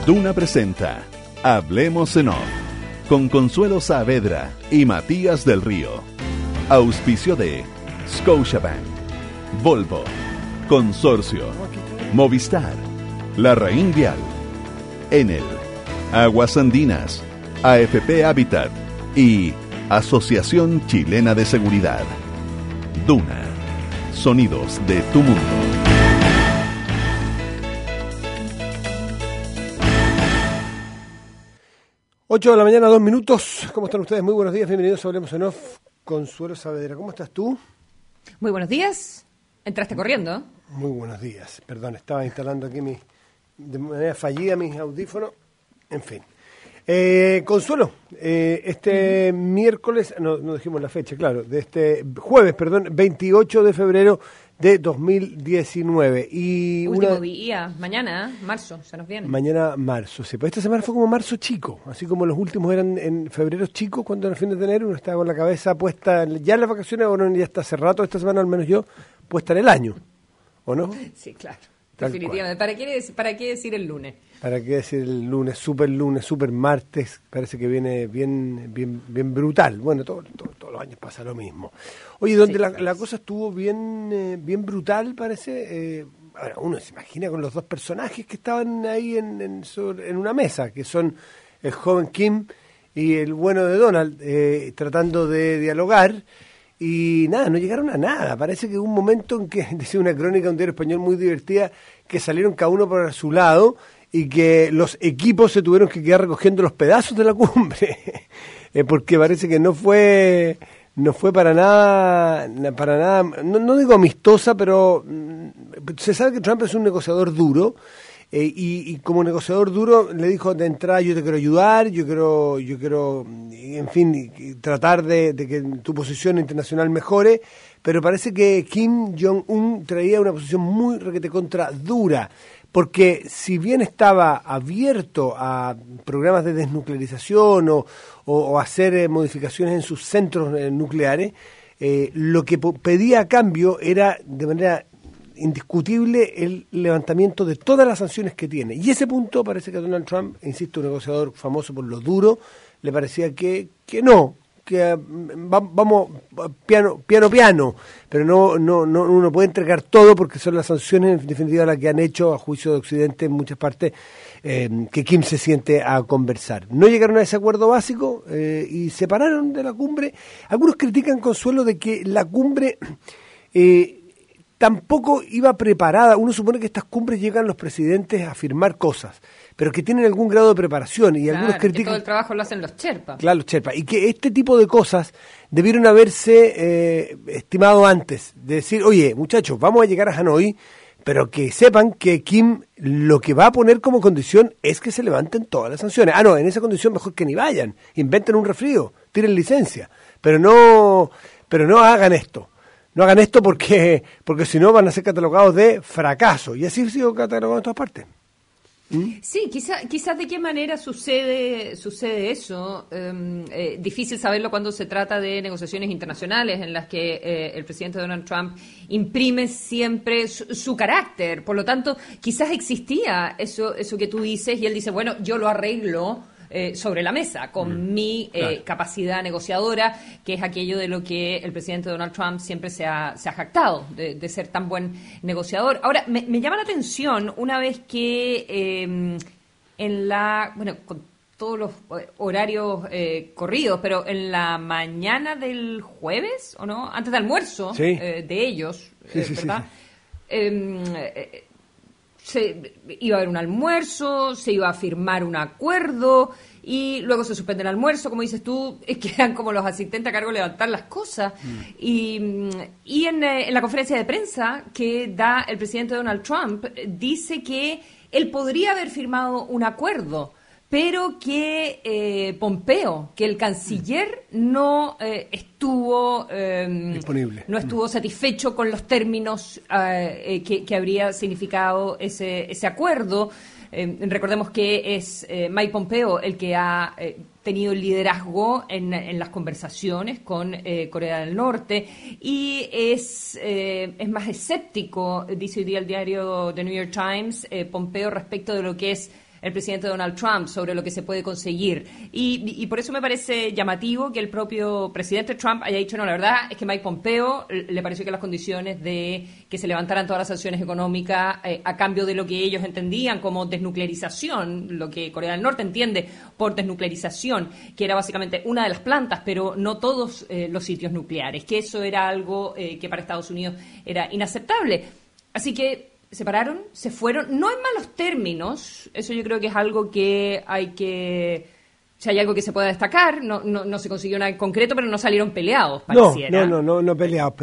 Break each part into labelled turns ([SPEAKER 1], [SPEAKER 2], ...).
[SPEAKER 1] Duna presenta Hablemos en Off con Consuelo Saavedra y Matías del Río. Auspicio de Scotiabank, Volvo, Consorcio, Movistar, La Raín Vial, Enel, Aguas Andinas, AFP Habitat y Asociación Chilena de Seguridad. Duna, sonidos de tu mundo.
[SPEAKER 2] Ocho de la mañana, 2 minutos. ¿Cómo están ustedes? Muy buenos días, bienvenidos a Hablemos en Off. Consuelo Saavedra, ¿cómo estás tú?
[SPEAKER 3] Muy buenos días. ¿Entraste corriendo?
[SPEAKER 2] Muy buenos días. Perdón, estaba instalando aquí de manera fallida mis audífonos. En fin. Consuelo, miércoles, no dijimos la fecha, claro, de este jueves, 28 de febrero de 2019. Y
[SPEAKER 3] último día, mañana, marzo, se nos viene.
[SPEAKER 2] Mañana, marzo, sí. Pues esta semana fue como marzo chico, así como los últimos eran en febrero chico, cuando era el fin de enero uno estaba con la cabeza puesta ya en las vacaciones, ahora ya está hace rato, esta semana al menos yo, puesta en el año, ¿o no?
[SPEAKER 3] Sí, claro, definitivamente. ¿Para qué decir el lunes?
[SPEAKER 2] ¿Para qué decir el lunes, super martes? Parece que viene bien brutal. Bueno, todos los años pasa lo mismo. Oye, donde sí, la cosa estuvo bien brutal, parece. Ahora, uno se imagina con los dos personajes que estaban ahí en una mesa, que son el joven Kim y el bueno de Donald, tratando de dialogar. Y nada, no llegaron a nada. Parece que hubo un momento en que, decía una crónica de un diario español muy divertida, que salieron cada uno por su lado y que los equipos se tuvieron que quedar recogiendo los pedazos de la cumbre, porque parece que no fue para nada, no digo amistosa, pero se sabe que Trump es un negociador duro, y como negociador duro le dijo de entrada: yo te quiero ayudar, yo quiero, en fin, tratar de que tu posición internacional mejore, pero parece que Kim Jong-un traía una posición muy requete contra dura, porque si bien estaba abierto a programas de desnuclearización o hacer modificaciones en sus centros nucleares, lo que pedía a cambio era de manera indiscutible el levantamiento de todas las sanciones que tiene. Y ese punto parece que a Donald Trump, insisto, un negociador famoso por lo duro, le parecía que no, que vamos piano, pero no uno puede entregar todo, porque son las sanciones en definitiva las que han hecho, a juicio de Occidente en muchas partes, que Kim se siente a conversar. No llegaron a ese acuerdo básico y se pararon de la cumbre. Algunos critican, Consuelo, de que la cumbre tampoco iba preparada. Uno supone que estas cumbres llegan los presidentes a firmar cosas, pero que tienen algún grado de preparación, y algunos critican
[SPEAKER 3] que todo el trabajo lo hacen los Sherpas.
[SPEAKER 2] Claro, los Sherpas, y que este tipo de cosas debieron haberse estimado antes, de decir: oye, muchachos, vamos a llegar a Hanoi, pero que sepan que Kim lo que va a poner como condición es que se levanten todas las sanciones. No, en esa condición mejor que ni vayan, inventen un resfrío, tiren licencia, pero no hagan esto. No hagan esto porque si no van a ser catalogados de fracaso. Y así ha sido catalogado en todas partes.
[SPEAKER 3] Sí, quizás de qué manera sucede eso. Difícil saberlo cuando se trata de negociaciones internacionales en las que el presidente Donald Trump imprime siempre su carácter. Por lo tanto, quizás existía eso que tú dices, y él dice: bueno, yo lo arreglo sobre la mesa, con mi capacidad negociadora, que es aquello de lo que el presidente Donald Trump siempre se ha jactado, de ser tan buen negociador. Ahora, me llama la atención una vez que con todos los horarios corridos, pero en la mañana del jueves, ¿o no? Antes del almuerzo,
[SPEAKER 2] sí,
[SPEAKER 3] de ellos, ¿verdad?
[SPEAKER 2] Sí.
[SPEAKER 3] Se iba a haber un almuerzo, se iba a firmar un acuerdo, y luego se suspende el almuerzo, como dices tú, quedan como los asistentes a cargo de levantar las cosas. Y en la conferencia de prensa que da el presidente Donald Trump, dice que él podría haber firmado un acuerdo, pero que Pompeo, que el canciller, no estuvo
[SPEAKER 2] disponible,
[SPEAKER 3] no estuvo satisfecho con los términos que habría significado ese acuerdo. Recordemos que es Mike Pompeo el que ha tenido el liderazgo en las conversaciones con Corea del Norte, y es más escéptico, dice hoy día el diario The New York Times, Pompeo, respecto de lo que es el presidente Donald Trump sobre lo que se puede conseguir. Y por eso me parece llamativo que el propio presidente Trump haya dicho, no, la verdad es que Mike Pompeo le pareció que las condiciones de que se levantaran todas las sanciones económicas a cambio de lo que ellos entendían como desnuclearización, lo que Corea del Norte entiende por desnuclearización, que era básicamente una de las plantas, pero no todos los sitios nucleares, que eso era algo que para Estados Unidos era inaceptable. Así que se pararon, se fueron, no en malos términos, eso yo creo que es algo que hay que... Si hay algo que se pueda destacar, no se consiguió nada en concreto, pero no salieron peleados, pareciera.
[SPEAKER 2] No peleados,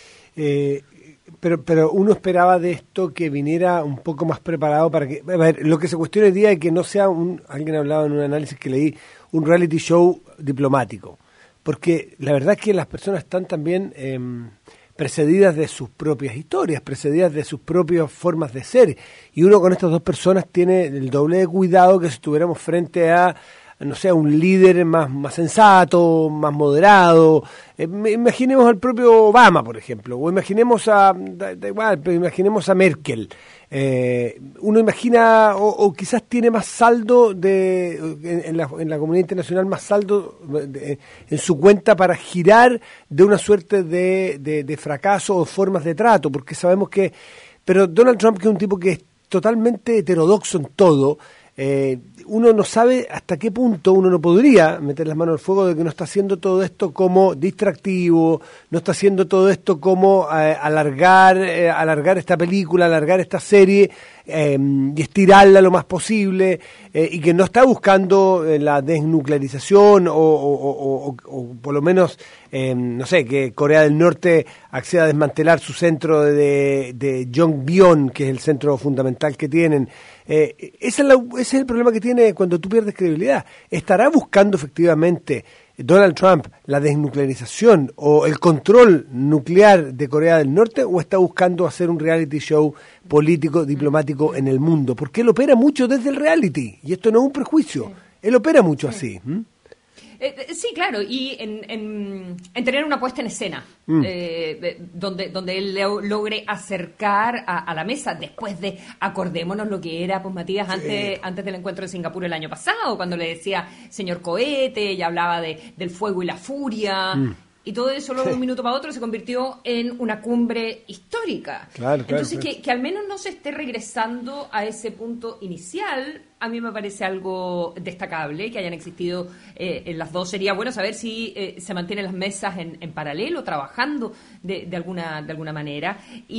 [SPEAKER 2] pero uno esperaba de esto que viniera un poco más preparado para que... A ver, lo que se cuestiona hoy día es que no sea alguien hablaba en un análisis que leí, un reality show diplomático. Porque la verdad es que las personas están también precedidas de sus propias historias, precedidas de sus propias formas de ser. Y uno con estas dos personas tiene el doble de cuidado que si estuviéramos frente a, no sé, un líder más sensato, más moderado. Imaginemos al propio Obama, por ejemplo, o imaginemos imaginemos a Merkel. Uno imagina, o quizás tiene más saldo en la comunidad internacional, más saldo en su cuenta para girar de una suerte de fracaso o formas de trato, porque sabemos que... Pero Donald Trump, que es un tipo que es totalmente heterodoxo en todo, uno no sabe hasta qué punto uno no podría meter las manos al fuego de que no está haciendo todo esto como distractivo, no está haciendo todo esto como alargar esta película, alargar esta serie y estirarla lo más posible, y que no está buscando la desnuclearización o por lo menos, no sé, que Corea del Norte acceda a desmantelar su centro de Yongbyon, que es el centro fundamental que tienen. Ese es el problema que tiene cuando tú pierdes credibilidad. ¿Estará buscando efectivamente Donald Trump la desnuclearización o el control nuclear de Corea del Norte, o está buscando hacer un reality show político, diplomático en el mundo? Porque él opera mucho desde el reality, y esto no es un prejuicio. Él opera mucho así.
[SPEAKER 3] Sí, claro, y en tener una puesta en escena, donde él logre acercar a la mesa, después de, acordémonos lo que era, pues Matías, antes del encuentro de Singapur el año pasado, cuando le decía señor cohete, y hablaba del fuego y la furia, y todo eso luego de un minuto para otro se convirtió en una cumbre histórica. Claro, entonces, que al menos no se esté regresando a ese punto inicial, a mí me parece algo destacable, que hayan existido en las dos. Sería bueno saber si se mantienen las mesas en paralelo, trabajando de alguna manera.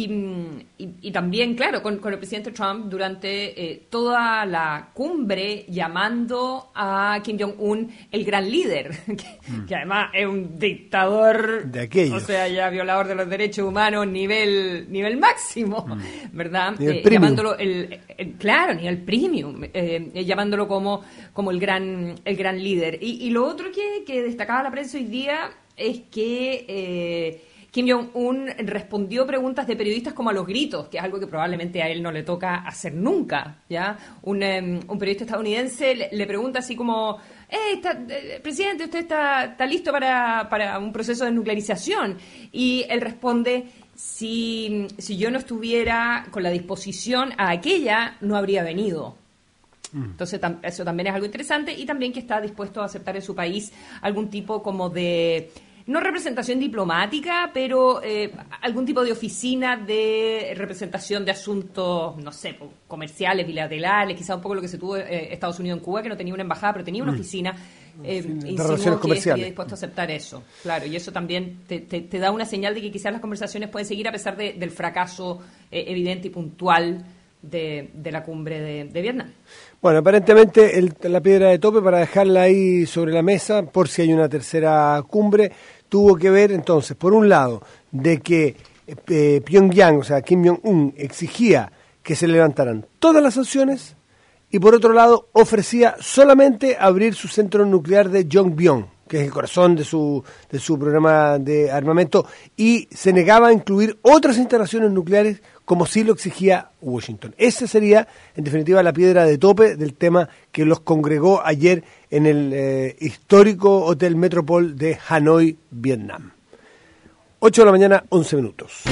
[SPEAKER 3] Y también, claro, con el presidente Trump durante toda la cumbre llamando a Kim Jong-un el gran líder, que además es un dictador,
[SPEAKER 2] de aquellos.
[SPEAKER 3] O sea, ya violador de los derechos humanos nivel máximo, ¿verdad?
[SPEAKER 2] Llamándolo
[SPEAKER 3] nivel premium. Llamándolo como el gran líder. Y lo otro que destacaba la prensa hoy día es que Kim Jong-un respondió preguntas de periodistas como a los gritos, que es algo que probablemente a él no le toca hacer nunca, ¿ya? Un periodista estadounidense le pregunta así como, presidente, ¿usted está listo para un proceso de nuclearización? Y él responde, si yo no estuviera con la disposición a aquella, no habría venido. Entonces eso también es algo interesante, y también que está dispuesto a aceptar en su país algún tipo como de, no representación diplomática, pero algún tipo de oficina de representación de asuntos, no sé, comerciales, bilaterales, quizá un poco lo que se tuvo Estados Unidos en Cuba, que no tenía una embajada, pero tenía una oficina.
[SPEAKER 2] Relaciones comerciales.
[SPEAKER 3] Estaría dispuesto a aceptar eso, claro, y eso también te da una señal de que quizás las conversaciones pueden seguir a pesar del fracaso evidente y puntual de la cumbre de Vietnam.
[SPEAKER 2] Bueno, aparentemente la piedra de tope, para dejarla ahí sobre la mesa por si hay una tercera cumbre, tuvo que ver entonces, por un lado, de que Pyongyang, o sea, Kim Jong-un, exigía que se levantaran todas las sanciones, y por otro lado ofrecía solamente abrir su centro nuclear de Yongbyon, que es el corazón de su programa de armamento, y se negaba a incluir otras instalaciones nucleares como sí lo exigía Washington. Esa sería, en definitiva, la piedra de tope del tema que los congregó ayer en el histórico Hotel Metropol de Hanoi, Vietnam. 8 de la mañana, 11 minutos.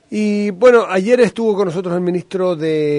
[SPEAKER 2] Y bueno, ayer estuvo con nosotros el ministro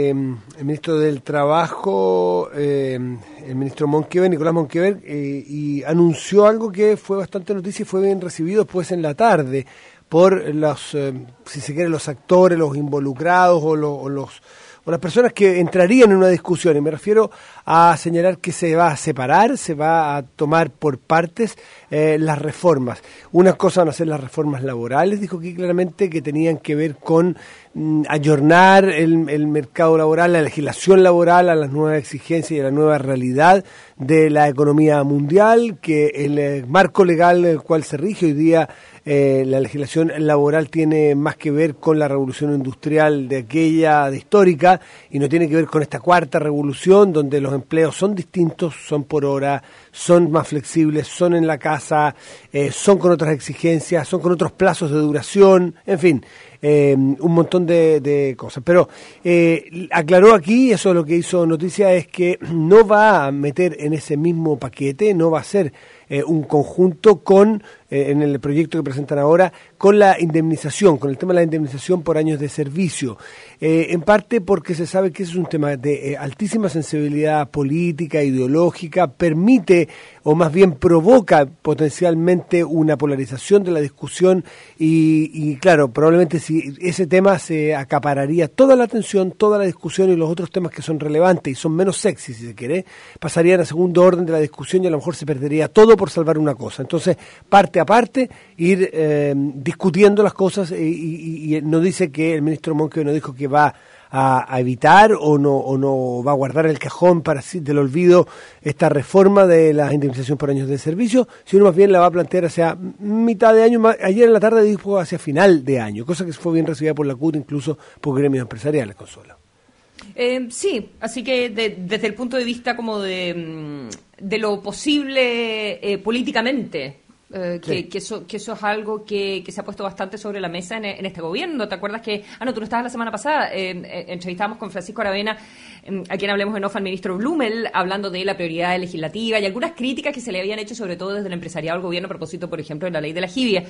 [SPEAKER 2] del Trabajo, el ministro Monkever, Nicolás Monkever, y anunció algo que fue bastante noticia y fue bien recibido después en la tarde por los, si se quiere, los actores, los involucrados o las personas que entrarían en una discusión. Y me refiero a señalar que se va a separar, se va a tomar por partes las reformas. Una cosa van a ser las reformas laborales, dijo aquí claramente, que tenían que ver con ayornar el mercado laboral, la legislación laboral a las nuevas exigencias y a la nueva realidad de la economía mundial, que el marco legal el cual se rige hoy día, la legislación laboral tiene más que ver con la revolución industrial de histórica, y no tiene que ver con esta cuarta revolución donde los empleos son distintos, son por hora, son más flexibles, son en la casa, son con otras exigencias, son con otros plazos de duración, en fin, un montón de cosas. Pero aclaró aquí, eso es lo que hizo noticia, es que no va a meter en ese mismo paquete, no va a ser un conjunto con, en el proyecto que presentan ahora, con la indemnización, con el tema de la indemnización por años de servicio. En parte porque se sabe que ese es un tema de altísima sensibilidad política, ideológica, permite o más bien provoca potencialmente una polarización de la discusión y claro, probablemente si ese tema se acapararía toda la atención, toda la discusión, y los otros temas que son relevantes y son menos sexy, si se quiere, pasarían a segundo orden de la discusión y a lo mejor se perdería todo por salvar una cosa. Entonces, parte a parte, ir discutiendo las cosas y no dice que el ministro Monkever no dijo que va a evitar o no va a guardar el cajón del olvido esta reforma de la indemnización por años de servicio, sino más bien la va a plantear hacia mitad de año. Ayer en la tarde dijo hacia final de año, cosa que fue bien recibida por la CUT, incluso por gremios empresariales, Consuelo.
[SPEAKER 3] Sí, así que desde el punto de vista como de lo posible políticamente,
[SPEAKER 2] sí.
[SPEAKER 3] que eso es algo que se ha puesto bastante sobre la mesa en este gobierno. ¿Te acuerdas que, tú no estabas la semana pasada, entrevistábamos con Francisco Aravena, a quien hablemos en off, al ministro Blumel, hablando de la prioridad legislativa y algunas críticas que se le habían hecho sobre todo desde el empresariado al gobierno a propósito, por ejemplo, de la ley de la jibia,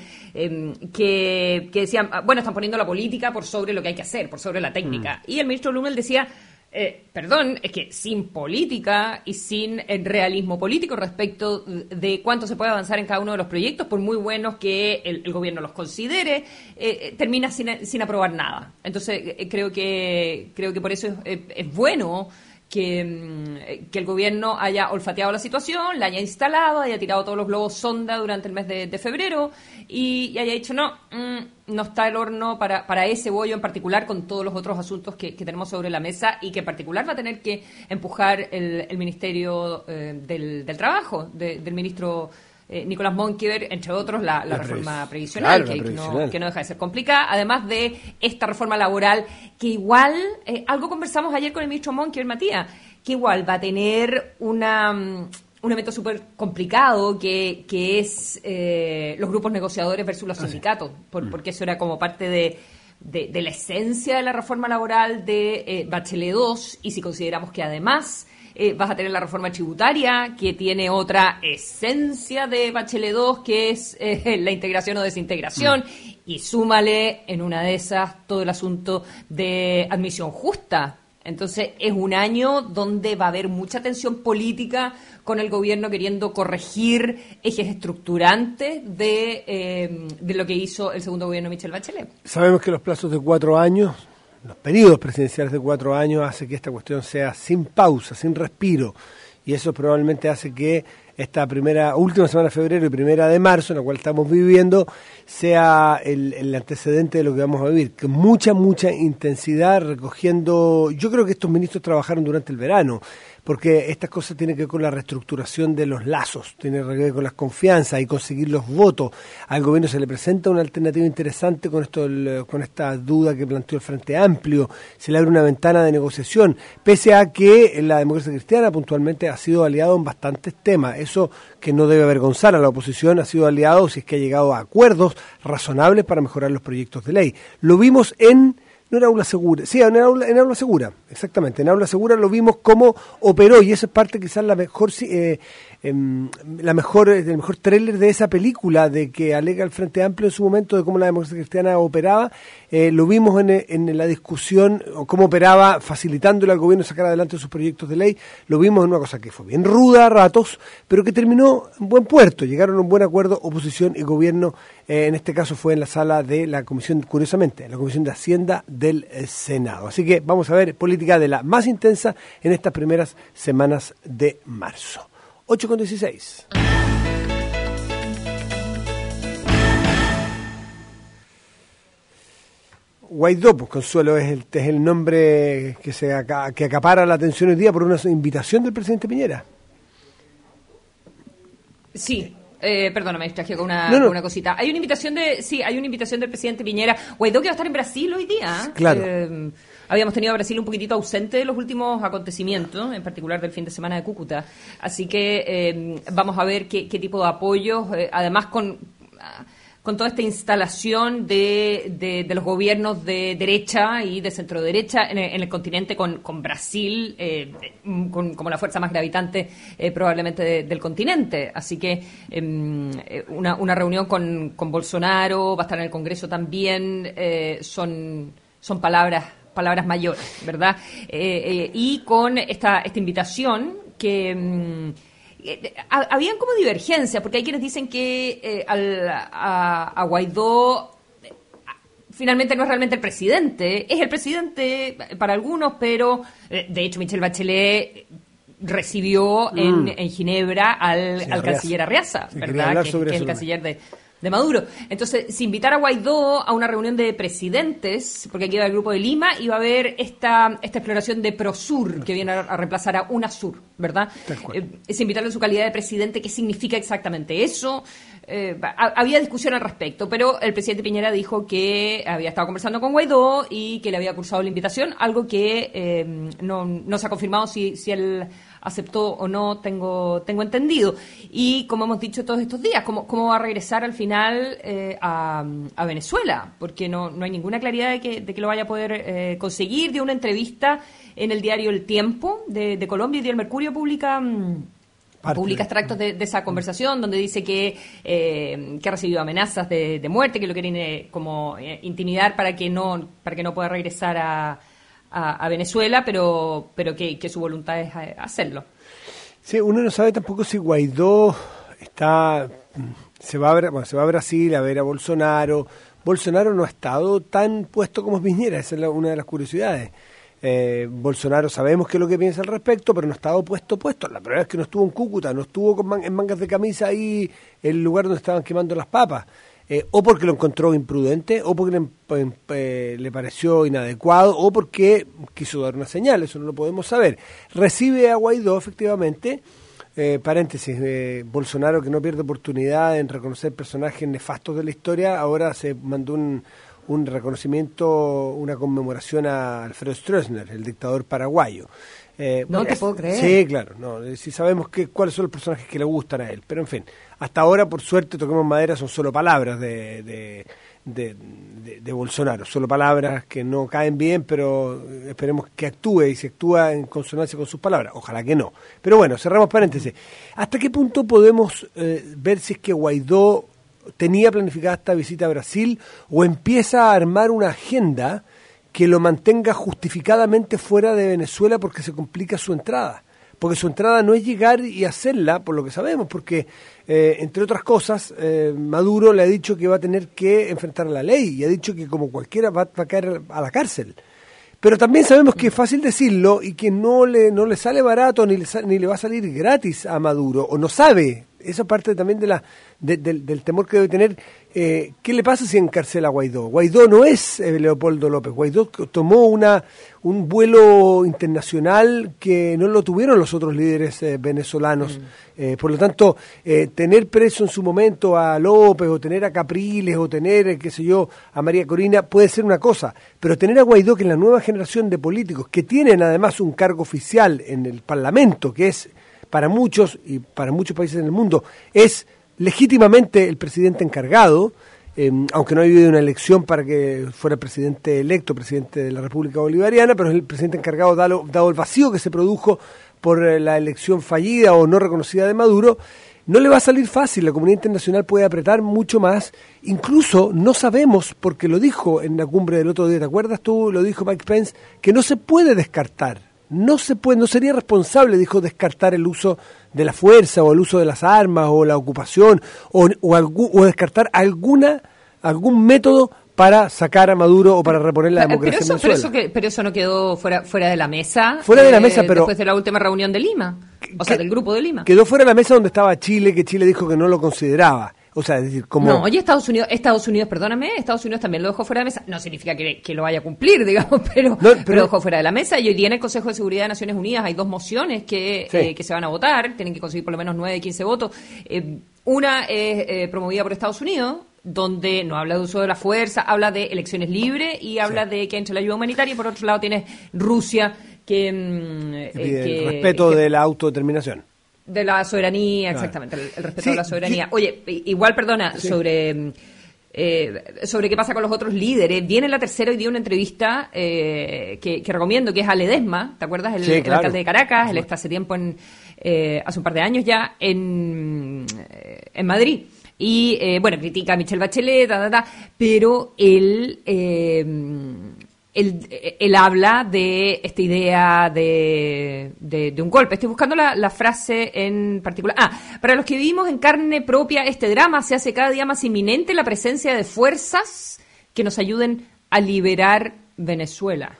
[SPEAKER 3] que decían, bueno, están poniendo la política por sobre lo que hay que hacer, por sobre la técnica. Y el ministro Blumel decía, perdón, es que sin política y sin realismo político respecto de cuánto se puede avanzar en cada uno de los proyectos, por muy buenos que el gobierno los considere, termina sin aprobar nada. Entonces, creo que por eso es bueno que el gobierno haya olfateado la situación, la haya instalado, haya tirado todos los globos sonda durante el mes de febrero y haya dicho, no está el horno para ese bollo en particular, con todos los otros asuntos que tenemos sobre la mesa y que en particular va a tener que empujar el Ministerio del Trabajo, del ministro Nicolás Monkever, entre otros, la reforma previsional, claro, que no deja de ser complicada, además de esta reforma laboral, que igual, algo conversamos ayer con el ministro Monkever, Matías, que igual va a tener un evento súper complicado, que es los grupos negociadores versus los sindicatos, porque eso era como parte de la esencia de la reforma laboral de Bachelet 2, y si consideramos que además vas a tener la reforma tributaria, que tiene otra esencia de Bachelet 2, que es la integración o desintegración, y súmale en una de esas todo el asunto de admisión justa. Entonces es un año donde va a haber mucha tensión política con el gobierno queriendo corregir ejes estructurantes de lo que hizo el segundo gobierno de Michelle Bachelet.
[SPEAKER 2] Sabemos que los plazos de 4 años, los periodos presidenciales de 4 años, hace que esta cuestión sea sin pausa, sin respiro, y eso probablemente hace que esta última semana de febrero y primera de marzo, en la cual estamos viviendo, sea el antecedente de lo que vamos a vivir, con mucha intensidad, recogiendo. Yo creo que estos ministros trabajaron durante el verano, porque estas cosas tienen que ver con la reestructuración de los lazos, tienen que ver con las confianzas y conseguir los votos. Al gobierno se le presenta una alternativa interesante con esta duda que planteó el Frente Amplio, se le abre una ventana de negociación, pese a que la democracia cristiana puntualmente ha sido aliado en bastantes temas. Eso que no debe avergonzar a la oposición, ha sido aliado si es que ha llegado a acuerdos razonables para mejorar los proyectos de ley. Lo vimos no era Aula Segura, sí, en Aula Segura, exactamente, en Aula Segura lo vimos cómo operó, y esa es parte quizás la mejor el mejor tráiler de esa película de que alega el Frente Amplio en su momento de cómo la democracia cristiana operaba. Lo vimos en la discusión, o cómo operaba facilitándole al gobierno sacar adelante sus proyectos de ley. Lo vimos en una cosa que fue bien ruda a ratos, pero que terminó en buen puerto. Llegaron a un buen acuerdo oposición y gobierno. En este caso fue en la sala de la comisión, curiosamente, la Comisión de Hacienda del Senado. Así que vamos a ver política de la más intensa en estas primeras semanas de marzo. 8:16. Guaidó, pues Consuelo, es el nombre que acapara la atención hoy día por una invitación del presidente Piñera.
[SPEAKER 3] Sí. Perdóname, me distraje con una cosita. Hay una invitación del presidente Piñera. Guaidó que va a estar en Brasil hoy día.
[SPEAKER 2] Claro.
[SPEAKER 3] Habíamos tenido a Brasil un poquitito ausente de los últimos acontecimientos, en particular del fin de semana de Cúcuta. Así que vamos a ver qué tipo de apoyos, además con toda esta instalación de los gobiernos de derecha y de centro derecha en el continente, con Brasil como la fuerza más gravitante probablemente del continente. Así que una reunión con Bolsonaro, va a estar en el Congreso también, son palabras mayores, ¿verdad? Y con esta invitación que... habían como divergencias, porque hay quienes dicen que a Guaidó finalmente no es realmente el presidente, es el presidente para algunos, pero de hecho Michelle Bachelet recibió en Ginebra al canciller Arreaza, ¿verdad? Que es el canciller de Maduro. Entonces, si invitar a Guaidó a una reunión de presidentes, porque aquí va el Grupo de Lima, y va a haber esta exploración de Prosur, que viene a reemplazar a UNASUR, ¿verdad? Es invitarlo en su calidad de presidente. ¿Qué significa exactamente eso? Había discusión al respecto, pero el presidente Piñera dijo que había estado conversando con Guaidó y que le había cursado la invitación, algo que no se ha confirmado si él aceptó o no, tengo entendido. Y como hemos dicho todos estos días, ¿cómo va a regresar al final a Venezuela? Porque no hay ninguna claridad de que lo vaya a poder conseguir. Dio una entrevista en el diario El Tiempo de Colombia, y el Mercurio publica extractos de esa conversación, donde dice que ha recibido amenazas de muerte, que lo quieren intimidar para que no pueda regresar a Venezuela, pero que su voluntad es hacerlo.
[SPEAKER 2] Sí, uno no sabe tampoco si Guaidó se va a Brasil a ver a Bolsonaro. Bolsonaro no ha estado tan puesto como Piñera, esa es una de las curiosidades. Bolsonaro sabemos qué es lo que piensa al respecto, pero no ha estado puesto. La primera vez que no estuvo en Cúcuta, no estuvo en mangas de camisa ahí, en el lugar donde estaban quemando las papas. O porque lo encontró imprudente, o porque le pareció inadecuado, o porque quiso dar una señal, eso no lo podemos saber. Recibe a Guaidó, efectivamente, Bolsonaro, que no pierde oportunidad en reconocer personajes nefastos de la historia, ahora se mandó un reconocimiento, una conmemoración a Alfredo Stroessner, el dictador paraguayo.
[SPEAKER 3] No te puedo creer.
[SPEAKER 2] Sí, claro, sí sabemos cuáles son los personajes que le gustan a él, pero en fin, hasta ahora, por suerte, toquemos madera, son solo palabras de Bolsonaro, solo palabras que no caen bien, pero esperemos que actúe, y si actúa en consonancia con sus palabras, ojalá que no. Pero bueno, cerramos paréntesis. ¿Hasta qué punto podemos ver si es que Guaidó tenía planificada esta visita a Brasil, o empieza a armar una agenda que lo mantenga justificadamente fuera de Venezuela porque se complica su entrada? Porque su entrada no es llegar y hacerla, por lo que sabemos, porque, entre otras cosas, Maduro le ha dicho que va a tener que enfrentar la ley, y ha dicho que como cualquiera va a caer a la cárcel. Pero también sabemos que es fácil decirlo y que no le sale barato ni le va a salir gratis a Maduro, o no sabe. Esa parte también del temor que debe tener. ¿Qué le pasa si encarcela a Guaidó? Guaidó no es Leopoldo López. Guaidó tomó un vuelo internacional que no lo tuvieron los otros líderes venezolanos. Por lo tanto, tener preso en su momento a López, o tener a Capriles, o tener, a María Corina, puede ser una cosa. Pero tener a Guaidó, que es la nueva generación de políticos, que tienen además un cargo oficial en el Parlamento, que es para muchos y para muchos países en el mundo, es legítimamente el presidente encargado, aunque no ha habido una elección para que fuera presidente electo, presidente de la República Bolivariana, pero es el presidente encargado, dado el vacío que se produjo por la elección fallida o no reconocida de Maduro, no le va a salir fácil. La comunidad internacional puede apretar mucho más. Incluso no sabemos, porque lo dijo en la cumbre del otro día, ¿te acuerdas tú? Lo dijo Mike Pence, que no se puede descartar. No sería responsable, dijo, descartar el uso de la fuerza o el uso de las armas o la ocupación o descartar algún método para sacar a Maduro o para reponer la democracia en Venezuela.
[SPEAKER 3] Pero eso no quedó fuera de la mesa.
[SPEAKER 2] Fuera de la mesa, pero
[SPEAKER 3] después de la última reunión de Lima, del grupo de Lima.
[SPEAKER 2] Quedó fuera de la mesa donde estaba Chile, que Chile dijo que no lo consideraba. O sea, es decir, como...
[SPEAKER 3] No, oye, Estados Unidos, perdóname, Estados Unidos también lo dejó fuera de la mesa. No significa que lo vaya a cumplir, digamos, pero lo dejó fuera de la mesa. Y hoy día en el Consejo de Seguridad de Naciones Unidas hay 2 mociones que se van a votar. Tienen que conseguir por lo menos 9 de 15 votos. Una es promovida por Estados Unidos, donde no habla de uso de la fuerza, habla de elecciones libres y habla de que entre la ayuda humanitaria. Y por otro lado tienes Rusia, el
[SPEAKER 2] respeto de la autodeterminación.
[SPEAKER 3] De la soberanía, exactamente, el respeto de la soberanía. Oye, igual, perdona, sobre qué pasa con los otros líderes. Viene la tercera hoy día una entrevista que recomiendo, que es a Ledesma, ¿te acuerdas? El alcalde de Caracas, él está hace tiempo, hace un par de años ya, en Madrid. Y, critica a Michelle Bachelet, pero él habla de esta idea de un golpe. Estoy buscando la frase en particular. Para los que vivimos en carne propia este drama, se hace cada día más inminente la presencia de fuerzas que nos ayuden a liberar Venezuela.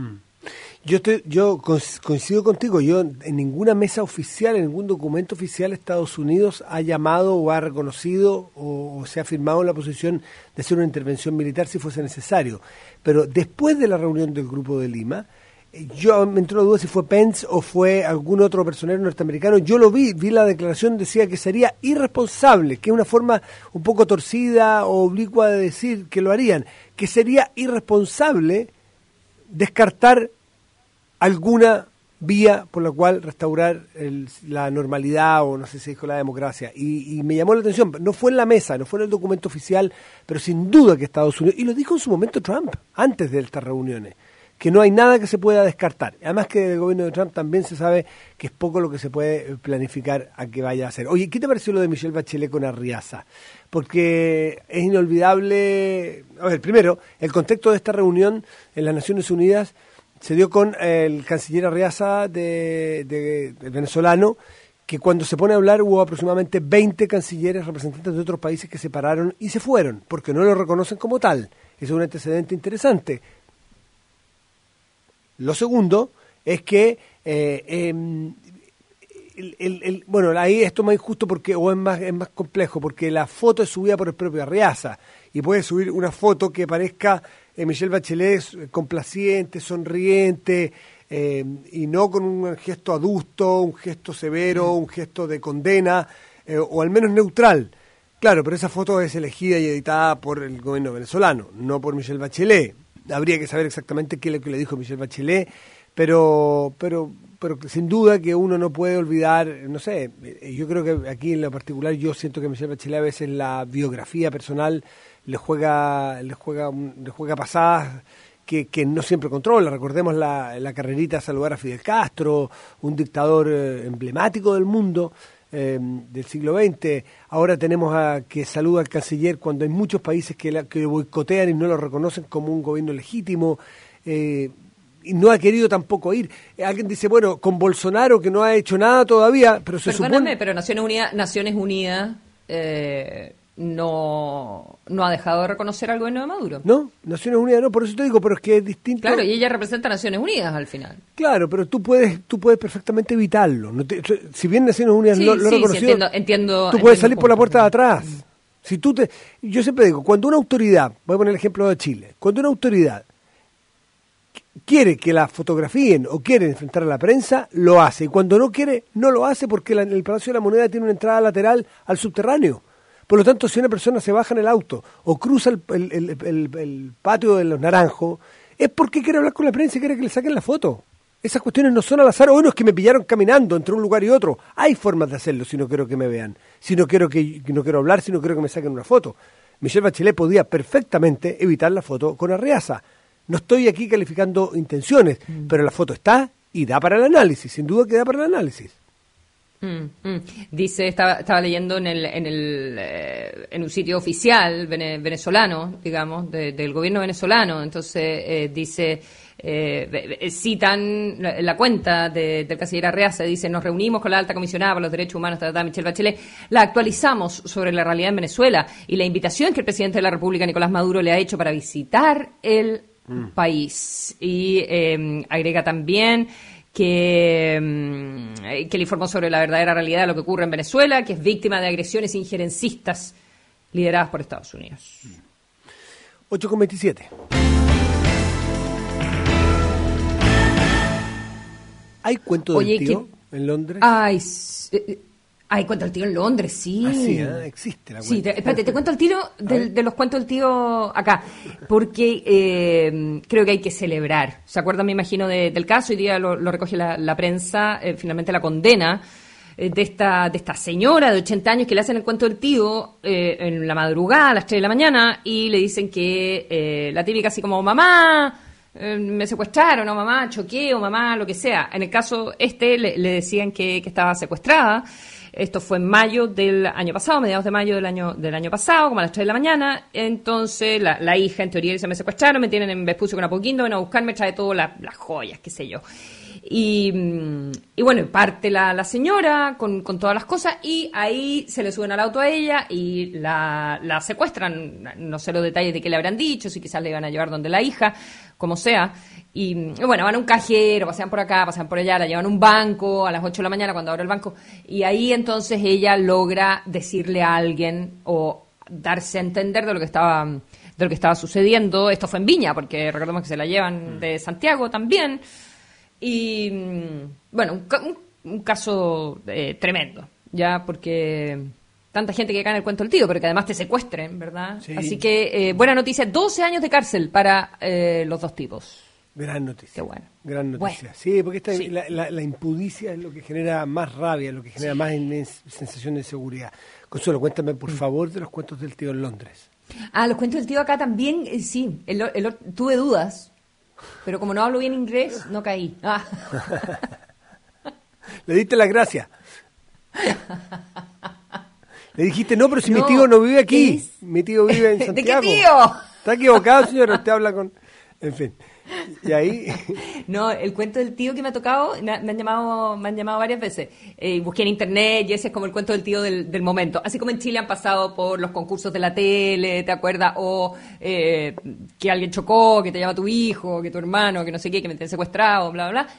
[SPEAKER 2] Yo coincido contigo. Yo en ninguna mesa oficial, en ningún documento oficial, Estados Unidos ha llamado o ha reconocido o se ha firmado la posición de hacer una intervención militar si fuese necesario. Pero después de la reunión del Grupo de Lima, yo me entró la duda si fue Pence o fue algún otro personero norteamericano. Yo lo vi la declaración, decía que sería irresponsable, que es una forma un poco torcida o oblicua de decir que lo harían, que sería irresponsable descartar alguna vía por la cual restaurar la normalidad o no sé si dijo la democracia. Y me llamó la atención, no fue en la mesa, no fue en el documento oficial, pero sin duda que Estados Unidos, y lo dijo en su momento Trump, antes de estas reuniones, que no hay nada que se pueda descartar. Además que del gobierno de Trump también se sabe que es poco lo que se puede planificar a que vaya a hacer. Oye, ¿qué te pareció lo de Michelle Bachelet con Arriaza? Porque es inolvidable. A ver, primero, el contexto de esta reunión en las Naciones Unidas se dio con el canciller Arriaza del venezolano, que cuando se pone a hablar hubo aproximadamente 20 cancilleres representantes de otros países que se pararon y se fueron, porque no lo reconocen como tal. Eso es un antecedente interesante. Lo segundo es que ahí esto es más injusto o es más complejo, porque la foto es subida por el propio Arriaza y puede subir una foto que parezca Michelle Bachelet complaciente, sonriente, y no con un gesto adusto, un gesto severo, un gesto de condena, o al menos neutral. Claro, pero esa foto es elegida y editada por el gobierno venezolano, no por Michelle Bachelet. Habría que saber exactamente qué es lo que le dijo Michelle Bachelet, pero sin duda que uno no puede olvidar, no sé, yo creo que aquí en lo particular yo siento que Michelle Bachelet a veces la biografía personal le juega pasadas que no siempre controla. Recordemos la carrerita a saludar a Fidel Castro, un dictador emblemático del mundo del siglo XX. Ahora tenemos a que saluda al canciller cuando hay muchos países que lo boicotean y no lo reconocen como un gobierno legítimo. Y no ha querido tampoco ir. Alguien dice, bueno, con Bolsonaro que no ha hecho nada todavía, pero supone...
[SPEAKER 3] pero Naciones Unidas no ha dejado de reconocer al gobierno de Maduro.
[SPEAKER 2] No, Naciones Unidas no, por eso te digo, pero es que es distinto.
[SPEAKER 3] Claro, y ella representa a Naciones Unidas al final.
[SPEAKER 2] Claro, pero tú puedes perfectamente evitarlo. Si bien Naciones Unidas lo reconoció,
[SPEAKER 3] entiendo,
[SPEAKER 2] tú puedes salir por la puerta de atrás. Si yo siempre digo, cuando una autoridad, voy a poner el ejemplo de Chile, cuando una autoridad quiere que la fotografíen o quiere enfrentar a la prensa, lo hace. Y cuando no quiere, no lo hace porque el Palacio de la Moneda tiene una entrada lateral al subterráneo. Por lo tanto, si una persona se baja en el auto o cruza el patio de los Naranjos, es porque quiere hablar con la prensa y quiere que le saquen la foto. Esas cuestiones no son al azar. O no es que me pillaron caminando entre un lugar y otro. Hay formas de hacerlo si no quiero que me vean. Si no quiero hablar, si no quiero que me saquen una foto. Michelle Bachelet podía perfectamente evitar la foto con Arriaza. No estoy aquí calificando intenciones, pero la foto está Y da para el análisis, sin duda que da para el análisis.
[SPEAKER 3] Dice, estaba leyendo en un sitio oficial venezolano, digamos, del gobierno venezolano. Entonces dice, citan la cuenta del canciller Arreaza, dice: nos reunimos con la alta comisionada por los derechos humanos, Michelle Bachelet, la actualizamos sobre la realidad en Venezuela y la invitación que el presidente de la República, Nicolás Maduro, le ha hecho para visitar el país. Y agrega también que le informó sobre la verdadera realidad de lo que ocurre en Venezuela, que es víctima de agresiones injerencistas lideradas por Estados Unidos.
[SPEAKER 2] 8,27. ¿Hay cuento del tío en Londres?
[SPEAKER 3] Hay cuento del tío en Londres, sí.
[SPEAKER 2] Ah, sí, existe la cuenta.
[SPEAKER 3] Sí, espérate, te cuento el tiro de los cuentos del tío acá, porque creo que hay que celebrar. ¿Se acuerdan, me imagino, del caso? Hoy día lo recoge la prensa, finalmente la condena de esta señora de 80 años que le hacen el cuento del tío en la madrugada, a las 3 de la mañana, y le dicen que la típica así como: mamá, me secuestraron, o mamá, choqué, o mamá, lo que sea. En el caso le decían que estaba secuestrada. Esto fue en mayo del año pasado, mediados de mayo del año pasado, como a las 3 de la mañana. Entonces, la hija, en teoría, dice: me secuestraron, me tienen en Vespucio con Apoquindo, ven a buscarme, trae todas las joyas, qué sé yo. Y bueno, parte la señora con todas las cosas, y ahí se le suben al auto a ella y la secuestran. No sé los detalles de qué le habrán dicho, si quizás le iban a llevar donde la hija, como sea. Y bueno, van a un cajero, pasean por acá, pasean por allá, la llevan a un banco a las 8 de la mañana cuando abre el banco, y ahí entonces ella logra decirle a alguien o darse a entender de lo que estaba sucediendo. Esto fue en Viña, porque recordemos que se la llevan de Santiago también. Y bueno, un caso tremendo, ya, porque tanta gente que cae en el cuento del tío, pero que además te secuestren, ¿verdad? Sí. Así que buena noticia, 12 años de cárcel para los dos tipos.
[SPEAKER 2] Gran noticia.
[SPEAKER 3] Qué bueno.
[SPEAKER 2] Gran noticia.
[SPEAKER 3] Bueno.
[SPEAKER 2] Sí, porque la impudicia es lo que genera más rabia, lo que genera más sensación de inseguridad. Consuelo, cuéntame por favor de los cuentos del tío en Londres.
[SPEAKER 3] Los cuentos del tío acá también, sí. Tuve dudas, pero como no hablo bien inglés, no caí.
[SPEAKER 2] Le diste las gracias. Le dijiste: no, pero si mi tío no vive aquí. Mi tío vive en Santiago.
[SPEAKER 3] ¿De qué tío?
[SPEAKER 2] Está equivocado, señor. Usted habla con... En fin. Y ahí...
[SPEAKER 3] No, el cuento del tío que me ha tocado, me han llamado varias veces. Busqué en internet y ese es como el cuento del tío del momento. Así como en Chile han pasado por los concursos de la tele, ¿te acuerdas? O que alguien chocó, que te llama tu hijo, que tu hermano, que no sé qué, que me tienen secuestrado, bla, bla, bla.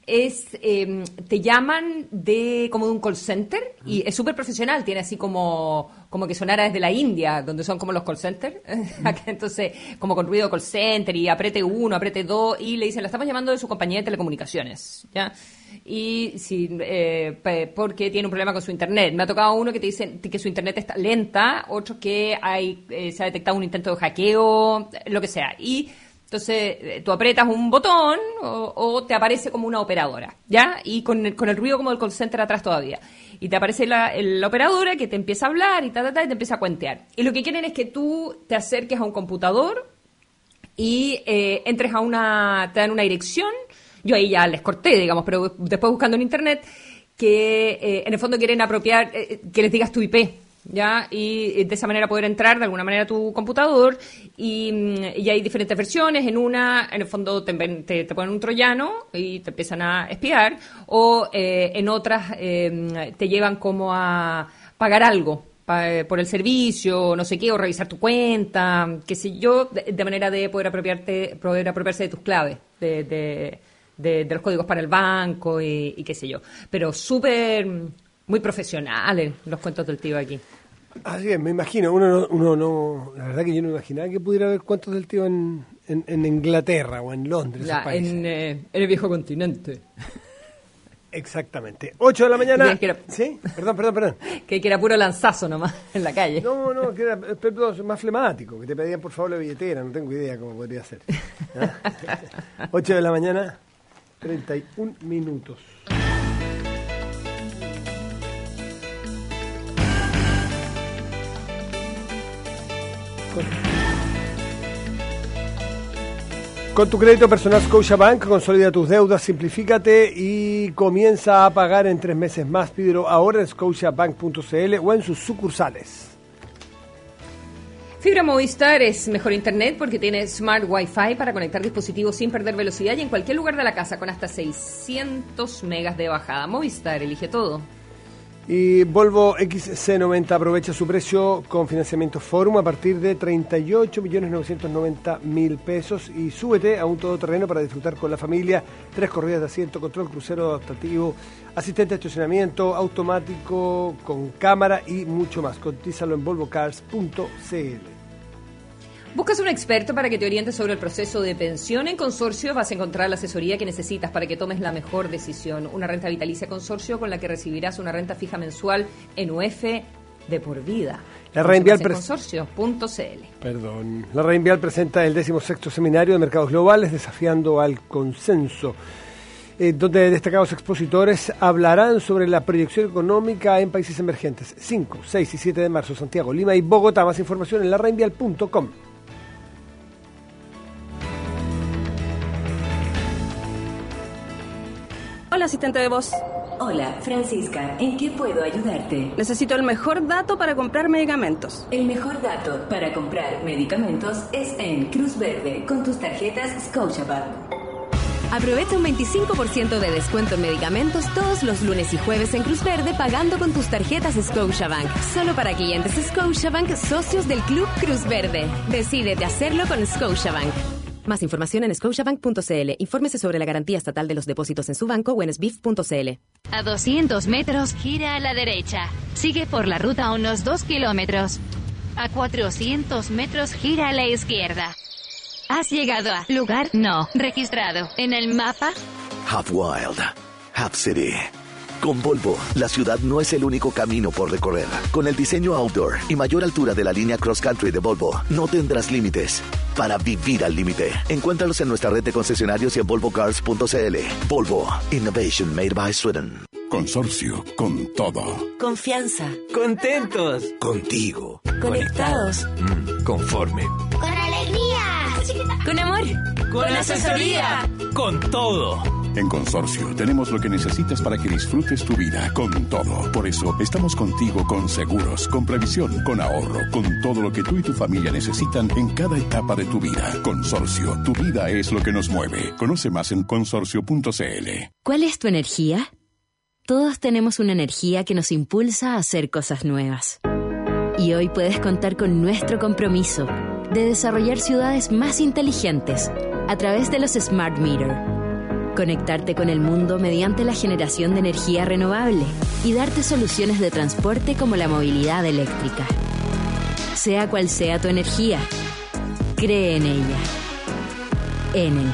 [SPEAKER 3] Te llaman como de un call center y es súper profesional, tiene así como que sonara desde la India, donde son como los call centers. Entonces, como con ruido call center y apriete 1, apriete 2 y le dicen: la estamos llamando de su compañía de telecomunicaciones, ¿ya? Y sí, porque tiene un problema con su internet. Me ha tocado uno que te dicen que su internet está lenta, otro que se ha detectado un intento de hackeo, lo que sea. Y entonces tú aprietas un botón o te aparece como una operadora, ¿ya? Y con el ruido como del call center atrás todavía. Y te aparece la operadora que te empieza a hablar y y te empieza a cuentear. Y lo que quieren es que tú te acerques a un computador y entres te dan una dirección. Yo ahí ya les corté, digamos, pero después buscando en internet que en el fondo quieren apropiar, que les digas tu IP, ¿ya? Y de esa manera poder entrar de alguna manera a tu computador y hay diferentes versiones. En el fondo te ponen un troyano y te empiezan a espiar, o en otras te llevan como a pagar algo por el servicio, no sé qué, o revisar tu cuenta, qué sé yo, de manera de poder apropiarse de tus claves, de los códigos para el banco y qué sé yo. Pero súper... muy profesionales los cuentos del tío aquí.
[SPEAKER 2] Así es, me imagino. Uno no, la verdad que yo no imaginaba que pudiera haber cuentos del tío en Inglaterra o en Londres.
[SPEAKER 3] En el viejo continente.
[SPEAKER 2] Exactamente. 8 de la mañana.
[SPEAKER 3] Que era,
[SPEAKER 2] ¿Sí? Perdón.
[SPEAKER 3] Que era puro lanzazo nomás en la calle.
[SPEAKER 2] No, que era más flemático, que te pedían por favor la billetera, no tengo idea cómo podría ser. 8 de la mañana, 31 minutos. Con tu crédito personal Scotiabank, consolida tus deudas, simplifícate y comienza a pagar en 3 meses más. Pídelo ahora en scotiabank.cl o en sus sucursales.
[SPEAKER 3] Fibra Movistar es mejor internet porque tiene Smart Wi-Fi para conectar dispositivos sin perder velocidad y en cualquier lugar de la casa con hasta 600 megas de bajada. Movistar, elige todo.
[SPEAKER 2] Y Volvo XC90 aprovecha su precio con financiamiento Forum a partir de 38.990.000 pesos y súbete a un todoterreno para disfrutar con la familia. 3 corridas de asiento, control crucero adaptativo, asistente de estacionamiento, automático con cámara y mucho más. Cotízalo en volvocars.cl.
[SPEAKER 3] ¿Buscas un experto para que te oriente sobre el proceso de pensión? En Consorcio vas a encontrar la asesoría que necesitas para que tomes la mejor decisión. Una renta vitalicia Consorcio con la que recibirás una renta fija mensual en UF de por vida.
[SPEAKER 2] La Reinvial
[SPEAKER 3] consorcio.cl.
[SPEAKER 2] La Reinvial presenta el 16º Seminario de Mercados Globales Desafiando al Consenso, donde destacados expositores hablarán sobre la proyección económica en países emergentes. 5, 6 y 7 de marzo, Santiago, Lima y Bogotá. Más información en lareinvial.com.
[SPEAKER 4] Hola, asistente de voz.
[SPEAKER 5] Hola, Francisca, ¿en qué puedo ayudarte?
[SPEAKER 4] Necesito el mejor dato para comprar medicamentos.
[SPEAKER 5] El mejor dato para comprar medicamentos es en Cruz Verde con tus tarjetas Scotiabank.
[SPEAKER 6] Aprovecha un 25% de descuento en medicamentos todos los lunes y jueves en Cruz Verde pagando con tus tarjetas Scotiabank. Solo para clientes Scotiabank, socios del Club Cruz Verde. Decídete hacerlo con Scotiabank. Más información en scotiabank.cl. Infórmese sobre la garantía estatal de los depósitos en su banco o en sbif.cl.
[SPEAKER 7] A 200 metros, gira a la derecha. Sigue por la ruta unos 2 kilómetros. A 400 metros, gira a la izquierda. Has llegado a lugar no registrado en el mapa.
[SPEAKER 8] Half Wild, Half City. Con Volvo, la ciudad no es el único camino por recorrer. Con el diseño outdoor y mayor altura de la línea Cross Country de Volvo, no tendrás límites para vivir al límite. Encuéntralos en nuestra red de concesionarios y en volvocars.cl. Volvo, Innovation Made by Sweden.
[SPEAKER 9] Consorcio, con todo.
[SPEAKER 10] Confianza.
[SPEAKER 11] Contentos.
[SPEAKER 8] Contigo.
[SPEAKER 10] Conectados.
[SPEAKER 11] Conforme.
[SPEAKER 12] Con alegría.
[SPEAKER 10] Con amor.
[SPEAKER 11] Con asesoría. Con todo.
[SPEAKER 9] En Consorcio tenemos lo que necesitas para que disfrutes tu vida con todo. Por eso estamos contigo con seguros, con previsión, con ahorro, con todo lo que tú y tu familia necesitan en cada etapa de tu vida. Consorcio, tu vida es lo que nos mueve. Conoce más en consorcio.cl.
[SPEAKER 6] ¿Cuál es tu energía? Todos tenemos una energía que nos impulsa a hacer cosas nuevas. Y hoy puedes contar con nuestro compromiso de desarrollar ciudades más inteligentes a través de los Smart Meter. Conectarte con el mundo mediante la generación de energía renovable y darte soluciones de transporte como la movilidad eléctrica. Sea cual sea tu energía, cree en ella. Enel.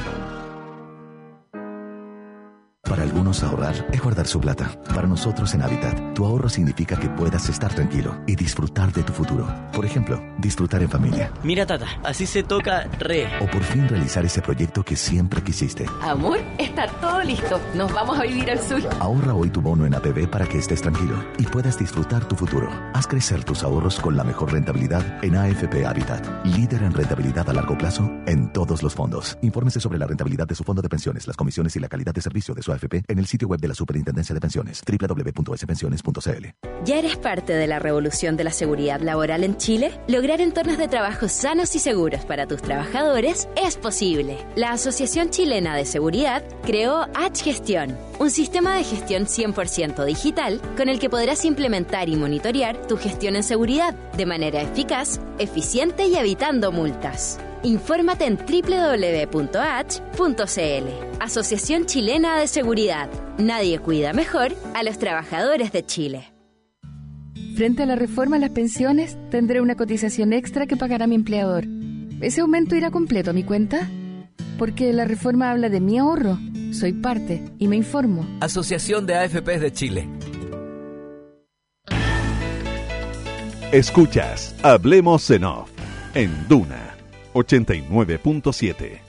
[SPEAKER 8] Para algunos ahorrar es guardar su plata. Para nosotros en Habitat, tu ahorro significa que puedas estar tranquilo y disfrutar de tu futuro. Por ejemplo, disfrutar en familia.
[SPEAKER 11] Mira, tata, así se toca re.
[SPEAKER 8] O por fin realizar ese proyecto que siempre quisiste.
[SPEAKER 6] Amor, está todo listo. Nos vamos a vivir al sur.
[SPEAKER 8] Ahorra hoy tu bono en APB para que estés tranquilo y puedas disfrutar tu futuro. Haz crecer tus ahorros con la mejor rentabilidad en AFP Habitat. Líder en rentabilidad a largo plazo en todos los fondos. Infórmese sobre la rentabilidad de su fondo de pensiones, las comisiones y la calidad de servicio de su AFP en el sitio web de la Superintendencia de Pensiones, www.spensiones.cl.
[SPEAKER 6] ¿Ya eres parte de la revolución de la seguridad laboral en Chile? Lograr entornos de trabajo sanos y seguros para tus trabajadores es posible. La Asociación Chilena de Seguridad creó H-Gestión, un sistema de gestión 100% digital con el que podrás implementar y monitorear tu gestión en seguridad de manera eficaz, eficiente y evitando multas. Infórmate en www.h.cl. Asociación Chilena de Seguridad. Nadie cuida mejor a los trabajadores de Chile.
[SPEAKER 13] Frente a la reforma a las pensiones, tendré una cotización extra que pagará mi empleador. ¿Ese aumento irá completo a mi cuenta? Porque la reforma habla de mi ahorro. Soy parte y me informo.
[SPEAKER 11] Asociación de AFPs de Chile.
[SPEAKER 1] Escuchas Hablemos en Off en Duna 89.7.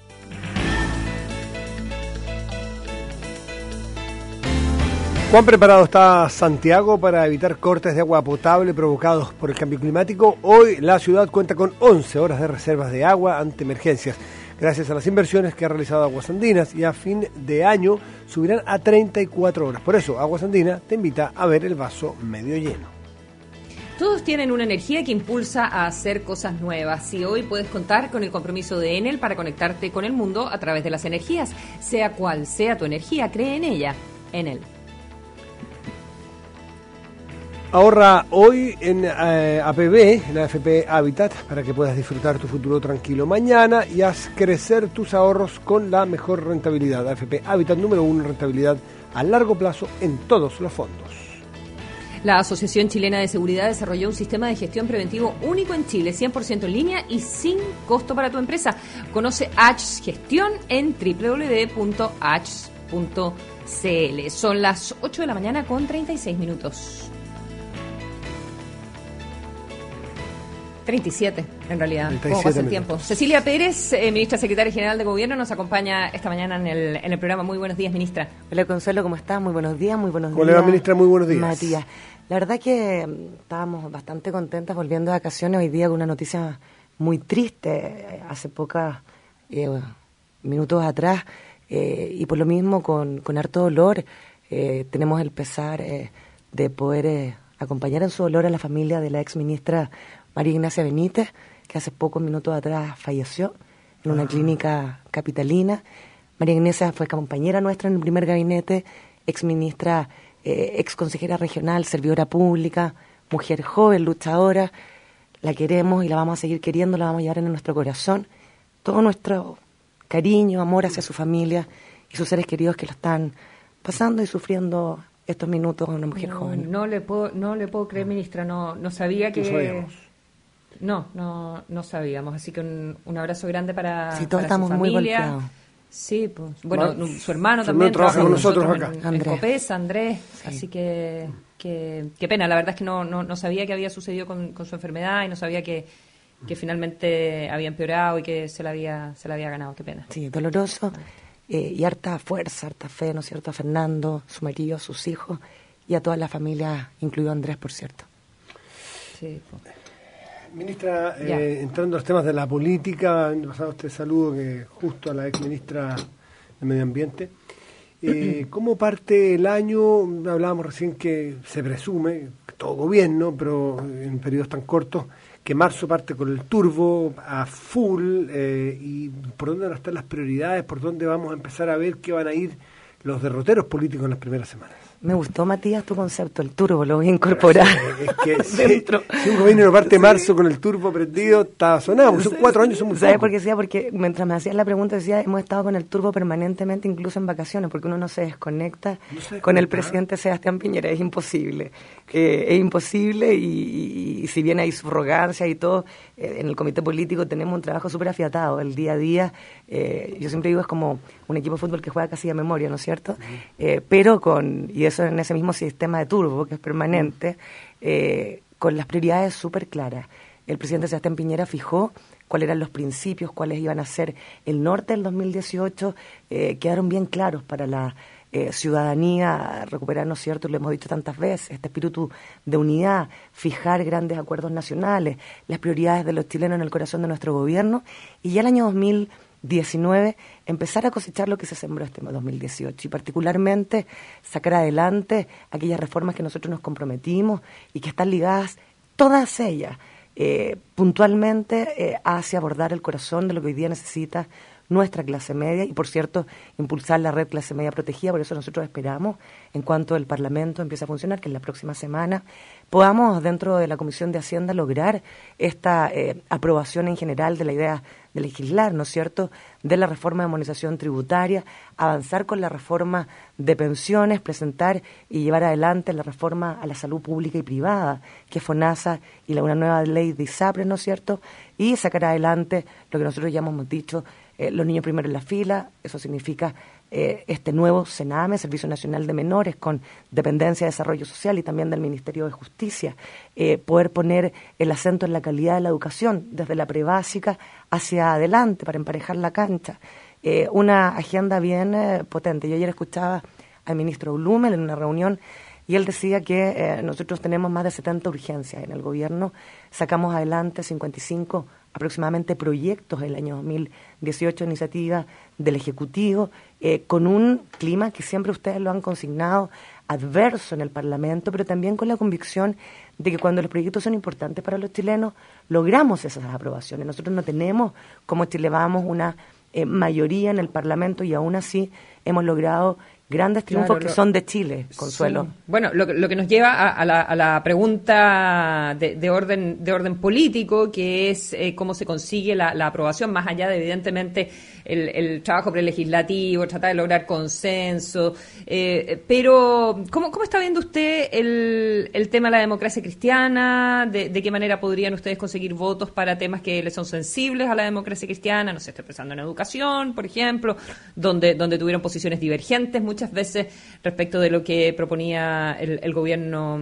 [SPEAKER 2] ¿Cuán preparado está Santiago para evitar cortes de agua potable provocados por el cambio climático? Hoy la ciudad cuenta con 11 horas de reservas de agua ante emergencias. gracias a las inversiones que ha realizado Aguas Andinas, y a fin de año subirán a 34 horas. Por eso, Aguas Andinas te invita a ver el vaso medio lleno.
[SPEAKER 3] Todos tienen una energía que impulsa a hacer cosas nuevas, y hoy puedes contar con el compromiso de Enel para conectarte con el mundo a través de las energías. Sea cual sea tu energía, cree en ella. Enel.
[SPEAKER 2] Ahorra hoy en APB, en AFP Habitat, para que puedas disfrutar tu futuro tranquilo mañana y haz crecer tus ahorros con la mejor rentabilidad. AFP Habitat número 1 en rentabilidad a largo plazo en todos los fondos.
[SPEAKER 3] La Asociación Chilena de Seguridad desarrolló un sistema de gestión preventivo único en Chile, 100% en línea y sin costo para tu empresa. Conoce ACH Gestión en www.ach.cl. Son las 8 de la mañana con 36 minutos. 37, en realidad, como pasa el tiempo. Cecilia Pérez, ministra secretaria general de Gobierno, nos acompaña esta mañana en el programa. Muy buenos días, ministra.
[SPEAKER 14] Hola, Consuelo, ¿cómo estás? Muy buenos días,
[SPEAKER 2] Colega ministra, muy buenos días.
[SPEAKER 14] Matías. La verdad que estábamos bastante contentas volviendo de vacaciones hoy día con una noticia muy triste, hace pocos minutos atrás, y por lo mismo con harto dolor tenemos el pesar de poder acompañar en su dolor a la familia de la ex ministra María Ignacia Benítez, que hace pocos minutos atrás falleció en una clínica capitalina. María Ignacia fue compañera nuestra en el primer gabinete, ex ministra, ex consejera regional, servidora pública, mujer joven, luchadora. La queremos y la vamos a seguir queriendo, la vamos a llevar en nuestro corazón. Todo nuestro cariño, amor hacia su familia y sus seres queridos que lo están pasando y sufriendo estos minutos con una mujer joven.
[SPEAKER 3] No le puedo creer, ministra, no sabía que...
[SPEAKER 2] No sabíamos.
[SPEAKER 3] No sabíamos, así que un abrazo grande para,
[SPEAKER 14] sí, todos
[SPEAKER 3] para
[SPEAKER 14] estamos
[SPEAKER 3] su
[SPEAKER 14] muy
[SPEAKER 3] familia.
[SPEAKER 14] golpeados.
[SPEAKER 3] Sí, pues, bueno, su hermano también
[SPEAKER 2] trabaja con nosotros acá.
[SPEAKER 3] En Copesa, Andrés,
[SPEAKER 14] sí.
[SPEAKER 3] Así que qué pena, la verdad es que no sabía que había sucedido con su enfermedad y no sabía que finalmente había empeorado y que se la había ganado, qué pena.
[SPEAKER 14] Sí, doloroso, y harta fuerza, harta fe, ¿no es cierto?, a Fernando, su marido, a sus hijos y a toda la familia, incluido Andrés, por cierto.
[SPEAKER 3] Sí, pues.
[SPEAKER 2] Ministra, entrando a los temas de la política, en pasado este saludo que justo a la ex ministra de Medio Ambiente. ¿Cómo parte el año? Hablábamos recién que se presume, todo gobierno, pero en periodos tan cortos, que marzo parte con el turbo a full, y por dónde van a estar las prioridades, por dónde vamos a empezar a ver qué van a ir los derroteros políticos en las primeras semanas.
[SPEAKER 14] Me gustó, Matías, tu concepto, el turbo, lo voy a incorporar.
[SPEAKER 2] Es que si un gobierno no parte marzo con el turbo prendido, está sonado, son 4 años, son muy
[SPEAKER 14] ¿Sabes
[SPEAKER 2] poco.
[SPEAKER 14] por qué decía? Porque mientras me hacías la pregunta decía, hemos estado con el turbo permanentemente, incluso en vacaciones, porque uno no se desconecta con el presidente Sebastián Piñera, es imposible. Es imposible y si bien hay subrogancia y todo, en el comité político tenemos un trabajo súper afiatado, el día a día. Yo siempre digo, es como un equipo de fútbol que juega casi a memoria, ¿no es cierto? Pero y eso en ese mismo sistema de turbo, que es permanente, con las prioridades súper claras. El presidente Sebastián Piñera fijó cuáles eran los principios, cuáles iban a ser el norte del 2018, quedaron bien claros para la ciudadanía, recuperar, ¿no es cierto?, lo hemos dicho tantas veces, este espíritu de unidad, fijar grandes acuerdos nacionales, las prioridades de los chilenos en el corazón de nuestro gobierno, y ya el año 2019 empezar a cosechar lo que se sembró este 2018 y particularmente sacar adelante aquellas reformas que nosotros nos comprometimos y que están ligadas, todas ellas, puntualmente hacia abordar el corazón de lo que hoy día necesita nuestra clase media y, por cierto, impulsar la red clase media protegida. Por eso nosotros esperamos, en cuanto el Parlamento empiece a funcionar, que en la próxima semana podamos, dentro de la Comisión de Hacienda, lograr esta aprobación en general de la idea de legislar, ¿no es cierto?, de la reforma de armonización tributaria, avanzar con la reforma de pensiones, presentar y llevar adelante la reforma a la salud pública y privada, que es FONASA, y una nueva ley de ISAPRES, ¿no es cierto?, y sacar adelante lo que nosotros ya hemos dicho, los niños primero en la fila. Eso significa este nuevo CENAME, Servicio Nacional de Menores, con dependencia de Desarrollo Social y también del Ministerio de Justicia, poder poner el acento en la calidad de la educación, desde la prebásica hacia adelante, para emparejar la cancha. Una agenda bien potente. Yo ayer escuchaba al ministro Blumel en una reunión y él decía que nosotros tenemos más de 70 urgencias en el gobierno, sacamos adelante 55 aproximadamente proyectos el año 2018, iniciativas del Ejecutivo, con un clima que siempre ustedes lo han consignado, adverso en el Parlamento, pero también con la convicción de que cuando los proyectos son importantes para los chilenos, logramos esas aprobaciones. Nosotros no tenemos, como Chile Vamos, una mayoría en el Parlamento y aún así hemos logrado grandes triunfos que son de Chile, Consuelo.
[SPEAKER 3] Sí. Bueno, lo que nos lleva a la pregunta de orden político, que es cómo se consigue la aprobación, más allá de, evidentemente, el trabajo prelegislativo, tratar de lograr consenso. Pero, ¿cómo está viendo usted el tema de la democracia cristiana? ¿De qué manera podrían ustedes conseguir votos para temas que les son sensibles a la democracia cristiana? No sé, estoy pensando en educación, por ejemplo, donde tuvieron posiciones divergentes muchas veces respecto de lo que proponía el gobierno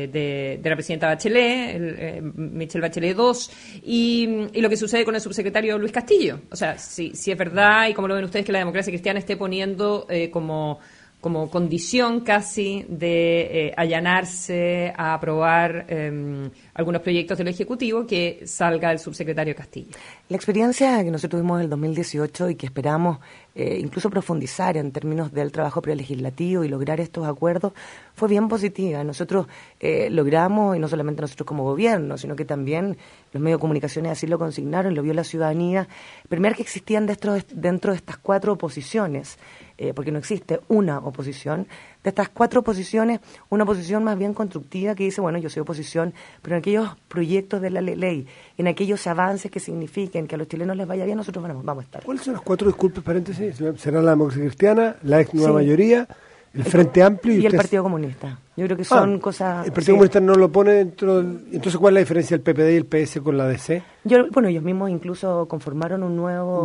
[SPEAKER 3] de la presidenta Bachelet, Michelle Bachelet II, y lo que sucede con el subsecretario Luis Castillo. O sea, si es verdad, y como lo ven ustedes, que la democracia cristiana esté poniendo como condición casi de allanarse a aprobar algunos proyectos del Ejecutivo, que salga el subsecretario Castillo.
[SPEAKER 14] La experiencia que nosotros tuvimos en el 2018 y que esperamos incluso profundizar en términos del trabajo prelegislativo y lograr estos acuerdos fue bien positiva. Nosotros logramos, y no solamente nosotros como gobierno, sino que también los medios de comunicación así lo consignaron, lo vio la ciudadanía, primero que existían dentro de estas 4 oposiciones, porque no existe una oposición, de estas 4 oposiciones, una oposición más bien constructiva que dice, bueno, yo soy oposición, pero en aquellos proyectos de la ley, en aquellos avances que signifiquen que a los chilenos les vaya bien, nosotros vamos a estar.
[SPEAKER 2] ¿Cuáles son las 4, disculpe, paréntesis? ¿Será la democracia cristiana, la ex nueva mayoría, el Frente Amplio
[SPEAKER 14] y el Partido Comunista? Yo creo que son cosas...
[SPEAKER 2] ¿El Partido Comunista no lo pone dentro del... Entonces, ¿cuál es la diferencia del PPD y el PS con la DC?
[SPEAKER 14] Ellos mismos incluso conformaron un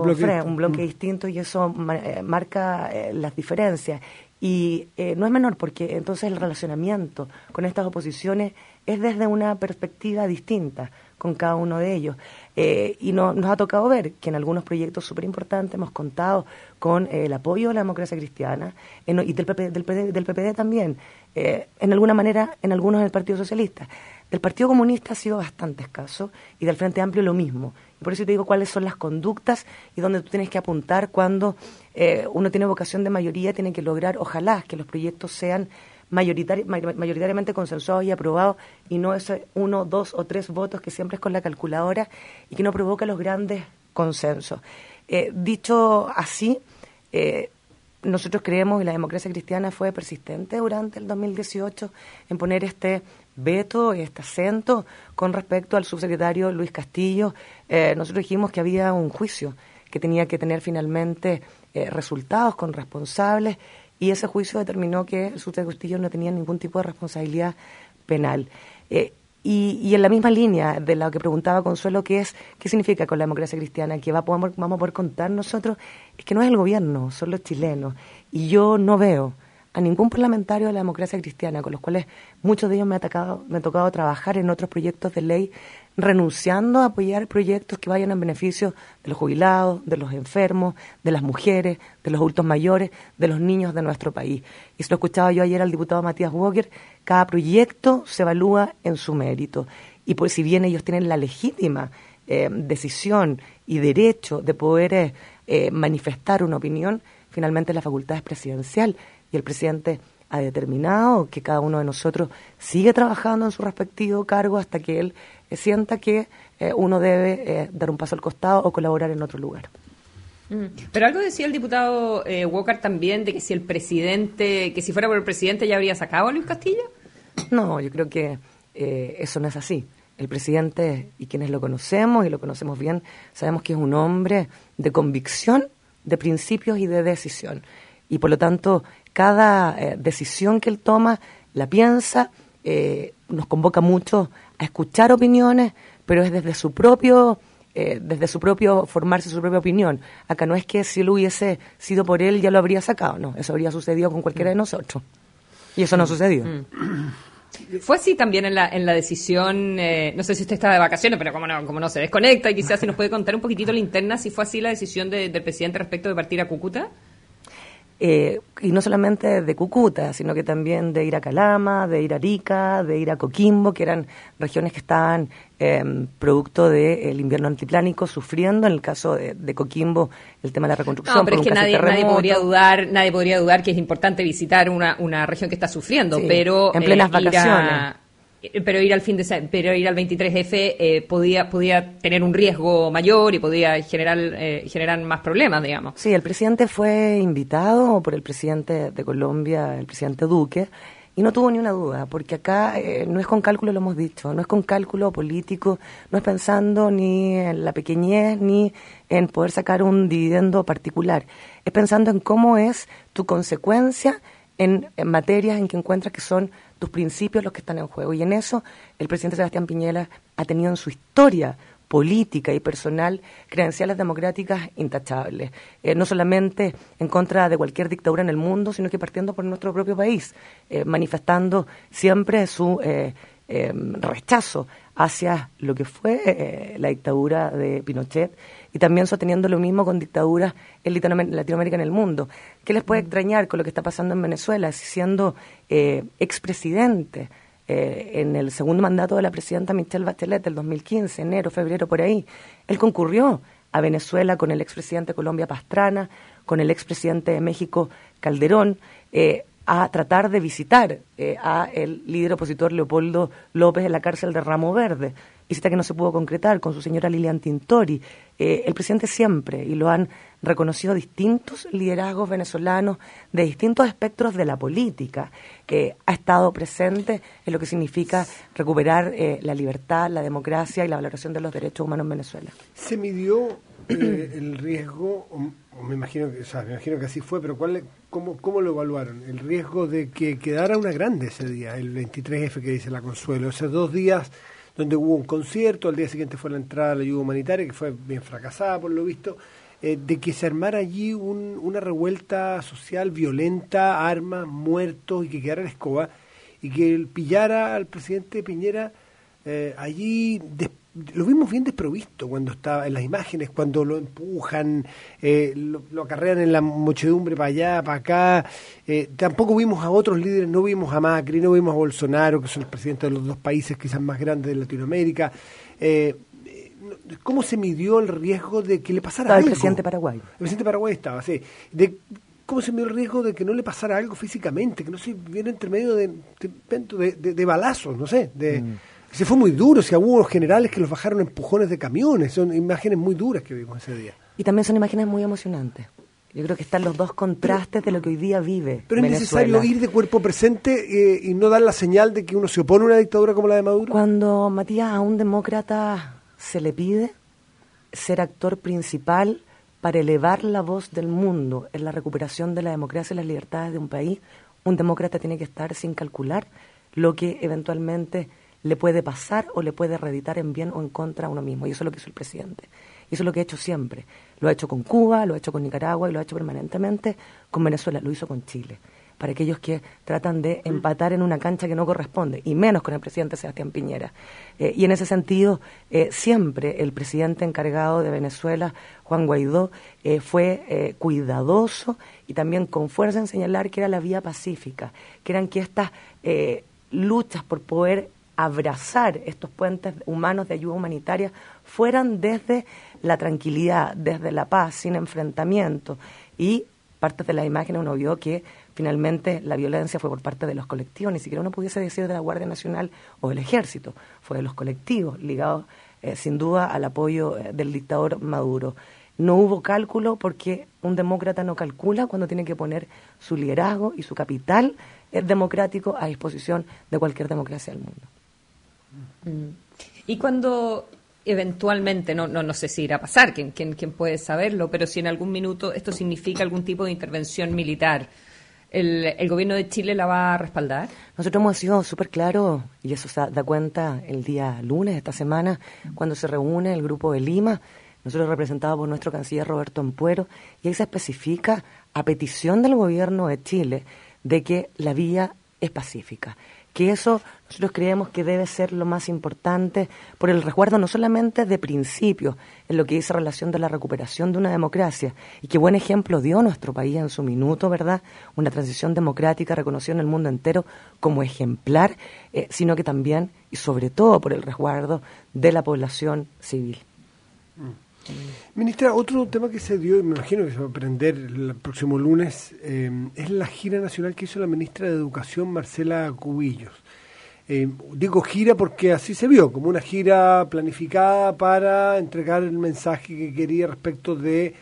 [SPEAKER 14] bloque distinto, y eso marca las diferencias. Y no es menor, porque entonces el relacionamiento con estas oposiciones es desde una perspectiva distinta con cada uno de ellos. Y nos ha tocado ver que en algunos proyectos súper importantes hemos contado con el apoyo de la democracia cristiana y del PPD también, en alguna manera en algunos del Partido Socialista. Del Partido Comunista ha sido bastante escaso y del Frente Amplio lo mismo. Y por eso te digo cuáles son las conductas y dónde tú tienes que apuntar cuando uno tiene vocación de mayoría, tiene que lograr, ojalá, que los proyectos sean mayoritariamente consensuados y aprobados, y no ese 1, 2 o 3 votos que siempre es con la calculadora y que no provoca los grandes consensos. Dicho así, nosotros creemos, y la democracia cristiana fue persistente durante el 2018 en poner este veto, este acento con respecto al subsecretario Luis Castillo. Nosotros dijimos que había un juicio que tenía que tener finalmente resultados con responsables, y ese juicio determinó que el subsecretario Castillo no tenía ningún tipo de responsabilidad penal. Y en la misma línea de lo que preguntaba Consuelo, ¿qué significa con la democracia cristiana? Que vamos a poder contar nosotros, es que no es el gobierno, son los chilenos. Y yo no veo a ningún parlamentario de la democracia cristiana, con los cuales muchos de ellos me ha tocado trabajar en otros proyectos de ley, renunciando a apoyar proyectos que vayan en beneficio de los jubilados, de los enfermos, de las mujeres, de los adultos mayores, de los niños de nuestro país. Y se lo escuchaba yo ayer al diputado Matías Walker, cada proyecto se evalúa en su mérito. Y pues si bien ellos tienen la legítima decisión y derecho de poder manifestar una opinión, finalmente la facultad es presidencial, y el presidente ha determinado que cada uno de nosotros sigue trabajando en su respectivo cargo hasta que él sienta que uno debe dar un paso al costado o colaborar en otro lugar.
[SPEAKER 3] Pero algo decía el diputado Walker también, de que si fuera por el presidente ya habría sacado a Luis Castillo.
[SPEAKER 14] No, yo creo que eso no es así. El presidente, y quienes lo conocemos y lo conocemos bien, sabemos que es un hombre de convicción, de principios y de decisión. Y por lo tanto, cada decisión que él toma, la piensa, nos convoca mucho a escuchar opiniones, pero es desde su propio formarse su propia opinión. Acá no es que si lo hubiese sido por él ya lo habría sacado, no, eso habría sucedido con cualquiera de nosotros. Y eso no sucedió.
[SPEAKER 3] Fue así también en la decisión, no sé si usted está de vacaciones, pero como no se desconecta, y quizás si nos puede contar un poquitito la interna, si fue así la decisión del presidente respecto de partir a Cúcuta.
[SPEAKER 14] y no solamente de Cúcuta, sino que también de ir a Calama, de ir a Arica, de ir a Coquimbo, que eran regiones que estaban producto del invierno antiplánico, sufriendo. En el caso de Coquimbo, el tema de la reconstrucción.
[SPEAKER 3] No, pero es que nadie podría dudar que es importante visitar una región que está sufriendo,
[SPEAKER 14] sí,
[SPEAKER 3] pero
[SPEAKER 14] en plenas vacaciones.
[SPEAKER 3] Pero ir al 23F podía tener un riesgo mayor y podía generar más problemas, digamos.
[SPEAKER 14] Sí, el presidente fue invitado por el presidente de Colombia, el presidente Duque, y no tuvo ni una duda, porque acá no es con cálculo, lo hemos dicho, no es con cálculo político, no es pensando ni en la pequeñez ni en poder sacar un dividendo particular, es pensando en cómo es tu consecuencia en materias en que encuentras que son tus principios los que están en juego. Y en eso el presidente Sebastián Piñera ha tenido en su historia política y personal credenciales democráticas intachables. No solamente en contra de cualquier dictadura en el mundo, sino que partiendo por nuestro propio país, manifestando siempre su rechazo hacia lo que fue la dictadura de Pinochet, y también sosteniendo lo mismo con dictaduras en Latinoamérica, en el mundo. ¿Qué les puede extrañar con lo que está pasando en Venezuela? Siendo expresidente en el segundo mandato de la presidenta Michelle Bachelet del 2015, enero, febrero, por ahí, él concurrió a Venezuela con el expresidente de Colombia Pastrana, con el expresidente de México Calderón, a tratar de visitar a el líder opositor Leopoldo López en la cárcel de Ramo Verde, visita que no se pudo concretar, con su señora Lilian Tintori. El presidente siempre, y lo han reconocido distintos liderazgos venezolanos de distintos espectros de la política, ha estado presente en lo que significa recuperar la libertad, la democracia y la valoración de los derechos humanos en Venezuela.
[SPEAKER 2] ¿Se midió el riesgo, o me imagino que así fue, pero cómo lo evaluaron? El riesgo de que quedara una grande ese día, el 23F que dice la Consuelo, esos 2 días donde hubo un concierto, al día siguiente fue la entrada a la ayuda humanitaria, que fue bien fracasada por lo visto, de que se armara allí una revuelta social violenta, armas, muertos, y que quedara la escoba, y que él pillara al presidente Piñera allí. Lo vimos bien desprovisto cuando estaba en las imágenes, cuando lo empujan, lo acarrean en la muchedumbre para allá, para acá. Tampoco vimos a otros líderes, no vimos a Macri, no vimos a Bolsonaro, que son los presidentes de los 2 países quizás más grandes de Latinoamérica. ¿Cómo se midió el riesgo de que le pasara algo?
[SPEAKER 14] El presidente Paraguay. El
[SPEAKER 2] presidente Paraguay estaba, sí. ¿Cómo se midió el riesgo de que no le pasara algo físicamente, que no se viera entre medio de balazos, no sé, Se fue muy duro, hubo unos generales que los bajaron empujones de camiones, son imágenes muy duras que vimos ese día.
[SPEAKER 14] Y también son imágenes muy emocionantes. Yo creo que están los dos contrastes de lo que hoy día vive
[SPEAKER 2] Pero
[SPEAKER 14] Venezuela.
[SPEAKER 2] Es necesario ir de cuerpo presente y no dar la señal de que uno se opone a una dictadura como la de Maduro.
[SPEAKER 14] Cuando, Matías, a un demócrata se le pide ser actor principal para elevar la voz del mundo en la recuperación de la democracia y las libertades de un país, un demócrata tiene que estar sin calcular lo que eventualmente le puede pasar o le puede reeditar en bien o en contra a uno mismo. Y eso es lo que hizo el presidente. Y eso es lo que ha hecho siempre. Lo ha hecho con Cuba, lo ha hecho con Nicaragua y lo ha hecho permanentemente con Venezuela. Lo hizo con Chile. Para aquellos que tratan de empatar en una cancha que no corresponde, y menos con el presidente Sebastián Piñera. Y en ese sentido, siempre el presidente encargado de Venezuela, Juan Guaidó, fue cuidadoso y también con fuerza en señalar que era la vía pacífica, que eran que estas luchas por poder abrazar estos puentes humanos de ayuda humanitaria fueran desde la tranquilidad, desde la paz, sin enfrentamiento. Y parte de las imágenes uno vio que finalmente la violencia fue por parte de los colectivos, ni siquiera uno pudiese decir de la Guardia Nacional o del Ejército, fue de los colectivos, ligados sin duda al apoyo del dictador Maduro. No hubo cálculo porque un demócrata no calcula cuando tiene que poner su liderazgo y su capital democrático a disposición de cualquier democracia del mundo.
[SPEAKER 3] Y cuando eventualmente, no sé si irá a pasar, quién puede saberlo, pero si en algún minuto esto significa algún tipo de intervención militar, ¿el gobierno de Chile la va a respaldar?
[SPEAKER 14] Nosotros hemos sido súper claros, y eso se da cuenta el día lunes, esta semana, cuando se reúne el Grupo de Lima, nosotros representados por nuestro canciller Roberto Ampuero, y ahí se especifica, a petición del gobierno de Chile, de que la vía es pacífica. que eso nosotros creemos que debe ser lo más importante por el resguardo no solamente de principios en lo que dice relación de la recuperación de una democracia, y qué buen ejemplo dio nuestro país en su minuto, ¿verdad? Una transición democrática reconocida en el mundo entero como ejemplar, sino que también y sobre todo por el resguardo de la población civil.
[SPEAKER 2] Ministra, otro tema que se dio, y me imagino que se va a aprender el próximo lunes, es la gira nacional que hizo la ministra de Educación, Marcela Cubillos. Digo gira porque así se vio, como una gira planificada para entregar el mensaje que quería respecto de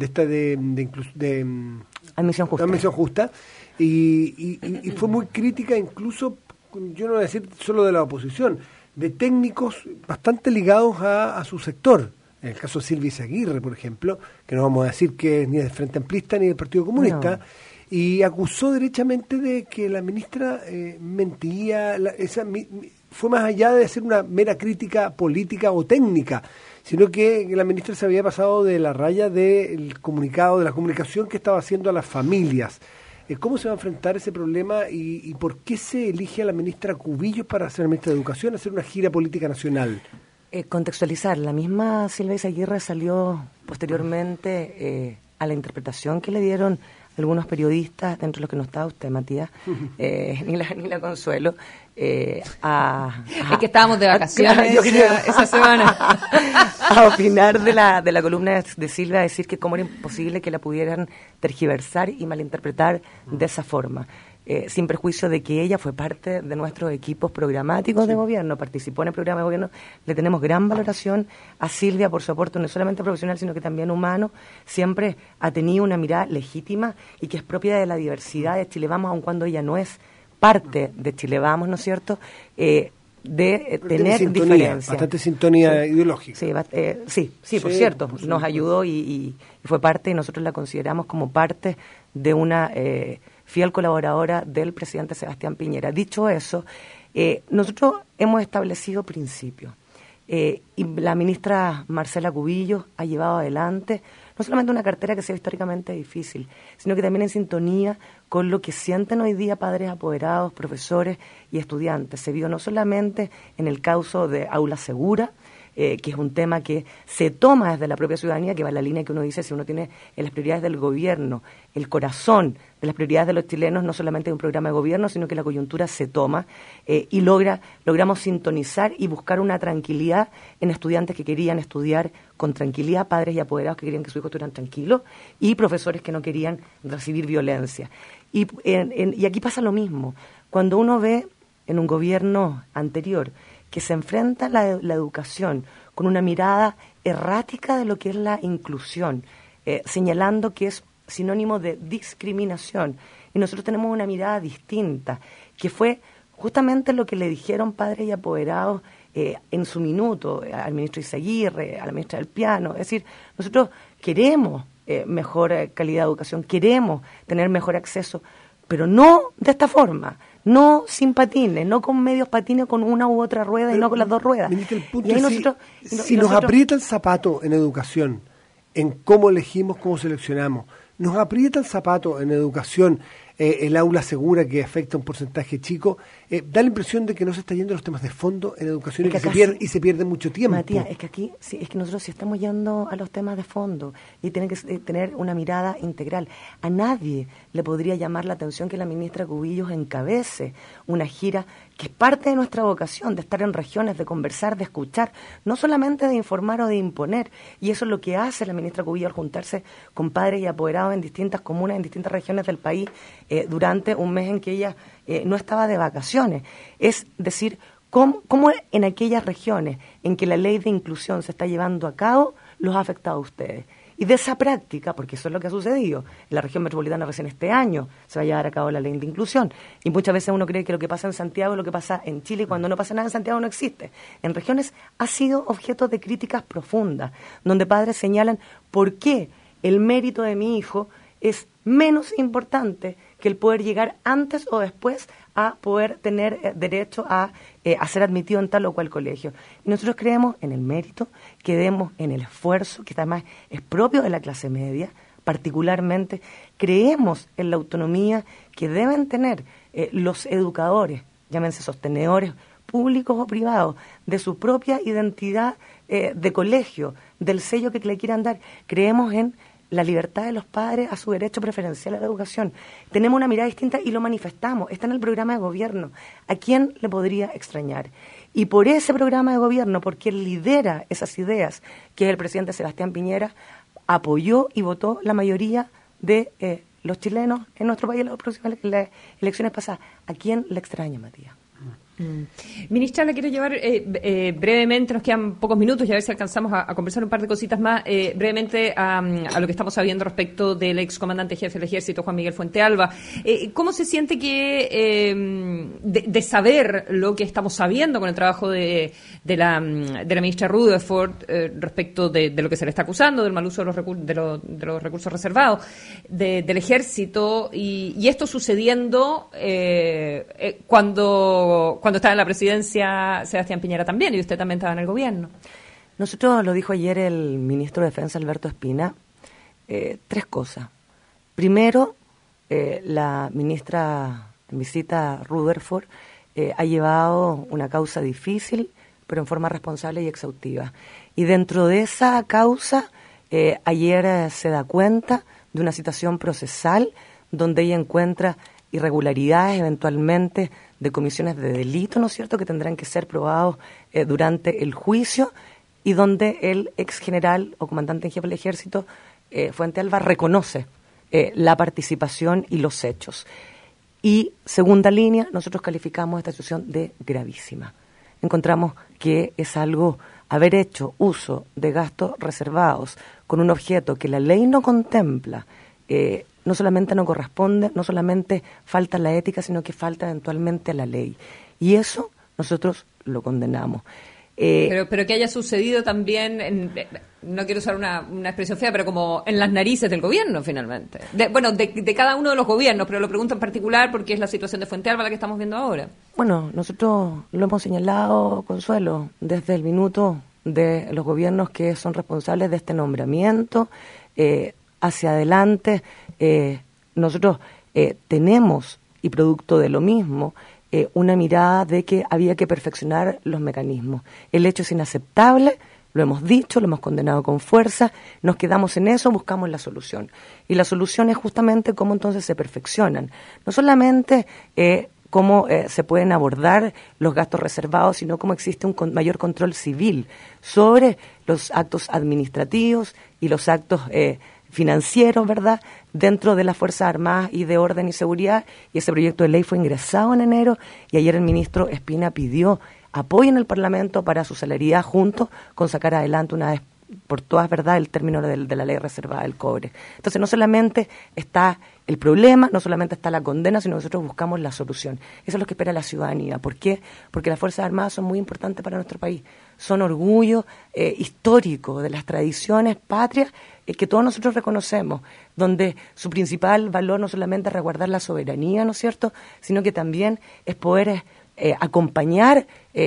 [SPEAKER 14] admisión
[SPEAKER 2] justa. Y fue muy crítica, incluso, yo no voy a decir solo de la oposición, de técnicos bastante ligados a su sector. En el caso de Silvia Izaguirre, por ejemplo, que no vamos a decir que es ni del Frente Amplista ni del Partido Comunista, no. Y acusó derechamente de que la ministra mentía, fue más allá de hacer una mera crítica política o técnica, sino que la ministra se había pasado de la raya del comunicado, de la comunicación que estaba haciendo a las familias. ¿Cómo se va a enfrentar ese problema y por qué se elige a la ministra Cubillos para ser ministra de Educación, hacer una gira política nacional?
[SPEAKER 14] Contextualizar, la misma Silvia Izaguirre salió posteriormente a la interpretación que le dieron algunos periodistas, dentro de los que no estaba usted, Matías, ni la Consuelo,
[SPEAKER 3] es que estábamos de vacaciones esa semana.
[SPEAKER 14] A opinar de la columna de Silvia, a decir que cómo era imposible que la pudieran tergiversar y malinterpretar de esa forma. Sin perjuicio de que ella fue parte de nuestros equipos programáticos de gobierno, participó en el programa de gobierno, le tenemos gran valoración a Silvia por su aporte no solamente profesional, sino que también humano, siempre ha tenido una mirada legítima y que es propia de la diversidad de Chile Vamos, aun cuando ella no es parte de Chile Vamos, ¿no es cierto?, de tener diferencias.
[SPEAKER 2] Bastante sintonía ideológica.
[SPEAKER 14] Sí, por cierto, nos ayudó y fue parte, y nosotros la consideramos como parte de una fiel colaboradora del presidente Sebastián Piñera. Dicho eso, nosotros hemos establecido principios y la ministra Marcela Cubillos ha llevado adelante no solamente una cartera que sea históricamente difícil, sino que también en sintonía con lo que sienten hoy día padres apoderados, profesores y estudiantes. Se vio no solamente en el caso de Aula Segura, que es un tema que se toma desde la propia ciudadanía, que va en la línea que uno dice, si uno tiene en las prioridades del gobierno, el corazón de las prioridades de los chilenos, no solamente de un programa de gobierno, sino que la coyuntura se toma y logramos sintonizar y buscar una tranquilidad en estudiantes que querían estudiar con tranquilidad, padres y apoderados que querían que sus hijos estuvieran tranquilos y profesores que no querían recibir violencia. Y aquí pasa lo mismo. Cuando uno ve en un gobierno anterior que se enfrenta la educación con una mirada errática de lo que es la inclusión, señalando que es sinónimo de discriminación, y nosotros tenemos una mirada distinta, que fue justamente lo que le dijeron padres y apoderados en su minuto al ministro Izaguirre, a la ministra del Piano. Es decir, nosotros queremos mejor calidad de educación, queremos tener mejor acceso, pero no de esta forma, no sin patines, no con medios patines con una u otra rueda, pero, y no con las dos ruedas.
[SPEAKER 2] El punto y ahí si nos aprieta el zapato en educación, en cómo elegimos, cómo seleccionamos, nos aprieta el zapato en educación, el aula segura que afecta a un porcentaje chico, da la impresión de que no se está yendo a los temas de fondo en educación y se pierde mucho tiempo.
[SPEAKER 14] Matías, es que aquí, es que nosotros sí estamos yendo a los temas de fondo y tienen que tener una mirada integral. A nadie le podría llamar la atención que la ministra Cubillos encabece una gira que es parte de nuestra vocación, de estar en regiones, de conversar, de escuchar, no solamente de informar o de imponer. Y eso es lo que hace la ministra Cubillos al juntarse con padres y apoderados en distintas comunas, en distintas regiones del país, durante un mes en que ella no estaba de vacaciones. Es decir, cómo en aquellas regiones en que la ley de inclusión se está llevando a cabo, los ha afectado a ustedes. Y de esa práctica, porque eso es lo que ha sucedido, en la región metropolitana recién este año se va a llevar a cabo la ley de inclusión. Y muchas veces uno cree que lo que pasa en Santiago es lo que pasa en Chile, y cuando no pasa nada en Santiago no existe. En regiones ha sido objeto de críticas profundas, donde padres señalan por qué el mérito de mi hijo es menos importante que el poder llegar antes o después a poder tener derecho a ser admitido en tal o cual colegio. Y nosotros creemos en el mérito, creemos en el esfuerzo, que además es propio de la clase media, particularmente creemos en la autonomía que deben tener los educadores llámense sostenedores públicos o privados, de su propia identidad de colegio, del sello que le quieran dar. Creemos en la libertad de los padres a su derecho preferencial a la educación. Tenemos una mirada distinta y lo manifestamos. Está en el programa de gobierno. ¿A quién le podría extrañar? Y por ese programa de gobierno, por quien lidera esas ideas, que es el presidente Sebastián Piñera, apoyó y votó la mayoría de los chilenos en nuestro país en las elecciones pasadas. ¿A quién le extraña, Matías?
[SPEAKER 3] Ministra, la quiero llevar brevemente, nos quedan pocos minutos y a ver si alcanzamos a conversar un par de cositas más, brevemente a lo que estamos sabiendo respecto del excomandante jefe del Ejército, Juan Miguel Fuentealba. ¿Cómo se siente que de saber lo que estamos sabiendo con el trabajo de la ministra Rutherford respecto de lo que se le está acusando, del mal uso de los recursos reservados del Ejército, y esto sucediendo cuando estaba en la presidencia Sebastián Piñera también, y usted también estaba en el gobierno?
[SPEAKER 14] Nosotros, lo dijo ayer el ministro de Defensa, Alberto Espina, 3 cosas. Primero, la ministra en visita Rutherford ha llevado una causa difícil, pero en forma responsable y exhaustiva. Y dentro de esa causa, ayer se da cuenta de una situación procesal donde ella encuentra irregularidades eventualmente de comisiones de delito, ¿no es cierto?, que tendrán que ser probados durante el juicio, y donde el ex general o comandante en jefe del Ejército, Fuentealba, reconoce la participación y los hechos. Y segunda línea, nosotros calificamos esta situación de gravísima. Encontramos que es algo, haber hecho uso de gastos reservados con un objeto que la ley no contempla, no solamente no corresponde, no solamente falta la ética, sino que falta eventualmente la ley. Y eso nosotros lo condenamos.
[SPEAKER 3] Pero que haya sucedido también, no quiero usar una expresión fea, pero como en las narices del gobierno, finalmente. De cada uno de los gobiernos, pero lo pregunto en particular porque es la situación de Fuentealba la que estamos viendo ahora.
[SPEAKER 14] Bueno, nosotros lo hemos señalado, Consuelo, desde el minuto de los gobiernos que son responsables de este nombramiento, hacia adelante. Nosotros tenemos, y producto de lo mismo, una mirada de que había que perfeccionar los mecanismos. El hecho es inaceptable, lo hemos dicho, lo hemos condenado con fuerza, nos quedamos en eso, buscamos la solución. Y la solución es justamente cómo entonces se perfeccionan. No solamente cómo se pueden abordar los gastos reservados, sino cómo existe un mayor control civil sobre los actos administrativos y los actos financieros, ¿verdad?, dentro de las Fuerzas Armadas y de Orden y Seguridad, y ese proyecto de ley fue ingresado en enero, y ayer el ministro Espina pidió apoyo en el Parlamento para su celeridad, junto con sacar adelante una vez por todas, ¿verdad?, el término de la ley reservada del cobre. Entonces, no solamente está el problema, no solamente está la condena, sino nosotros buscamos la solución. Eso es lo que espera la ciudadanía. ¿Por qué? Porque las Fuerzas Armadas son muy importantes para nuestro país. Son orgullo histórico de las tradiciones patrias que todos nosotros reconocemos, donde su principal valor no solamente es resguardar la soberanía, ¿no es cierto?, sino que también es poder acompañar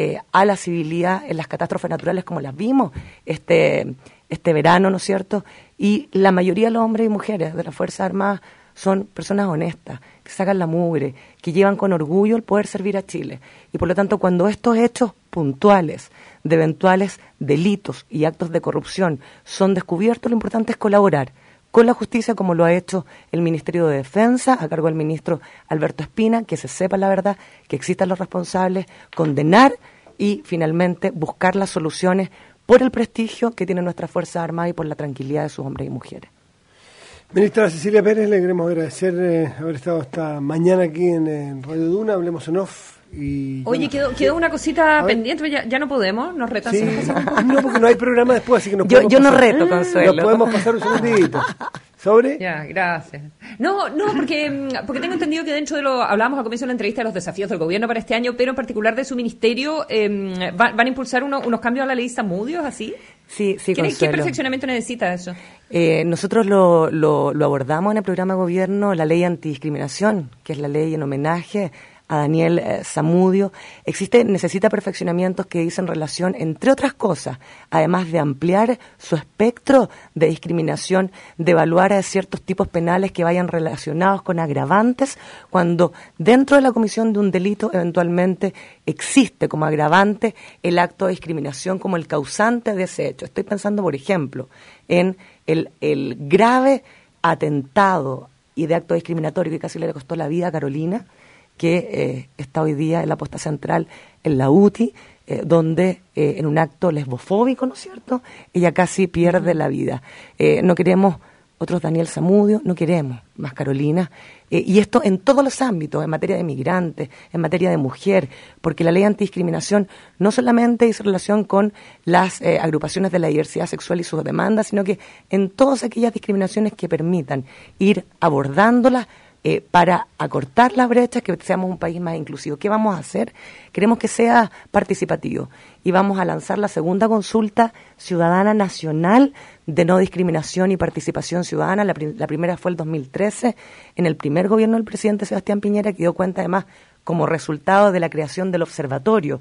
[SPEAKER 14] a la civilidad en las catástrofes naturales como las vimos este verano, ¿no es cierto? Y la mayoría de los hombres y mujeres de las Fuerzas Armadas son personas honestas, que sacan la mugre, que llevan con orgullo el poder servir a Chile. Y por lo tanto, cuando estos hechos puntuales de eventuales delitos y actos de corrupción son descubiertos, lo importante es colaborar con la justicia, como lo ha hecho el Ministerio de Defensa, a cargo del ministro Alberto Espina, que se sepa la verdad, que existan los responsables, condenar y finalmente buscar las soluciones por el prestigio que tienen nuestras Fuerzas Armadas y por la tranquilidad de sus hombres y mujeres.
[SPEAKER 2] Ministra Cecilia Pérez, le queremos agradecer haber estado esta mañana aquí en Radio Duna, Hablemos en Off.
[SPEAKER 3] Oye, quedó una cosita pendiente, ya no podemos, nos retan.
[SPEAKER 2] Sí, no, porque no hay programa después, así que nos
[SPEAKER 14] yo no reto, Consuelo.
[SPEAKER 2] Nos podemos pasar un segundito. ¿Sobre?
[SPEAKER 3] Ya, gracias. No, porque tengo entendido que dentro de hablábamos al comienzo de la entrevista de los desafíos del gobierno para este año, pero en particular de su ministerio, van a impulsar unos cambios a la ley Zamudio, ¿así?
[SPEAKER 14] Sí,
[SPEAKER 3] ¿Qué perfeccionamiento necesita eso?
[SPEAKER 14] Nosotros lo abordamos en el programa de gobierno, la ley antidiscriminación, que es la ley en homenaje a Daniel Zamudio, necesita perfeccionamientos que dicen relación, entre otras cosas, además de ampliar su espectro de discriminación, de evaluar a ciertos tipos penales que vayan relacionados con agravantes, cuando dentro de la comisión de un delito eventualmente existe como agravante el acto de discriminación como el causante de ese hecho. Estoy pensando, por ejemplo, en el grave atentado y de acto discriminatorio que casi le costó la vida a Carolina, que está hoy día en la posta central en la UTI, donde en un acto lesbofóbico, ¿no es cierto?, ella casi pierde la vida. No queremos otros Daniel Zamudio, no queremos más Carolina, y esto en todos los ámbitos, en materia de migrantes, en materia de mujer, porque la ley antidiscriminación no solamente dice relación con las agrupaciones de la diversidad sexual y sus demandas, sino que en todas aquellas discriminaciones que permitan ir abordándolas para acortar las brechas, que seamos un país más inclusivo. ¿Qué vamos a hacer? Queremos que sea participativo y vamos a lanzar la segunda consulta ciudadana nacional de no discriminación y participación ciudadana. La primera fue el 2013, en el primer gobierno del presidente Sebastián Piñera, que dio cuenta además como resultado de la creación del Observatorio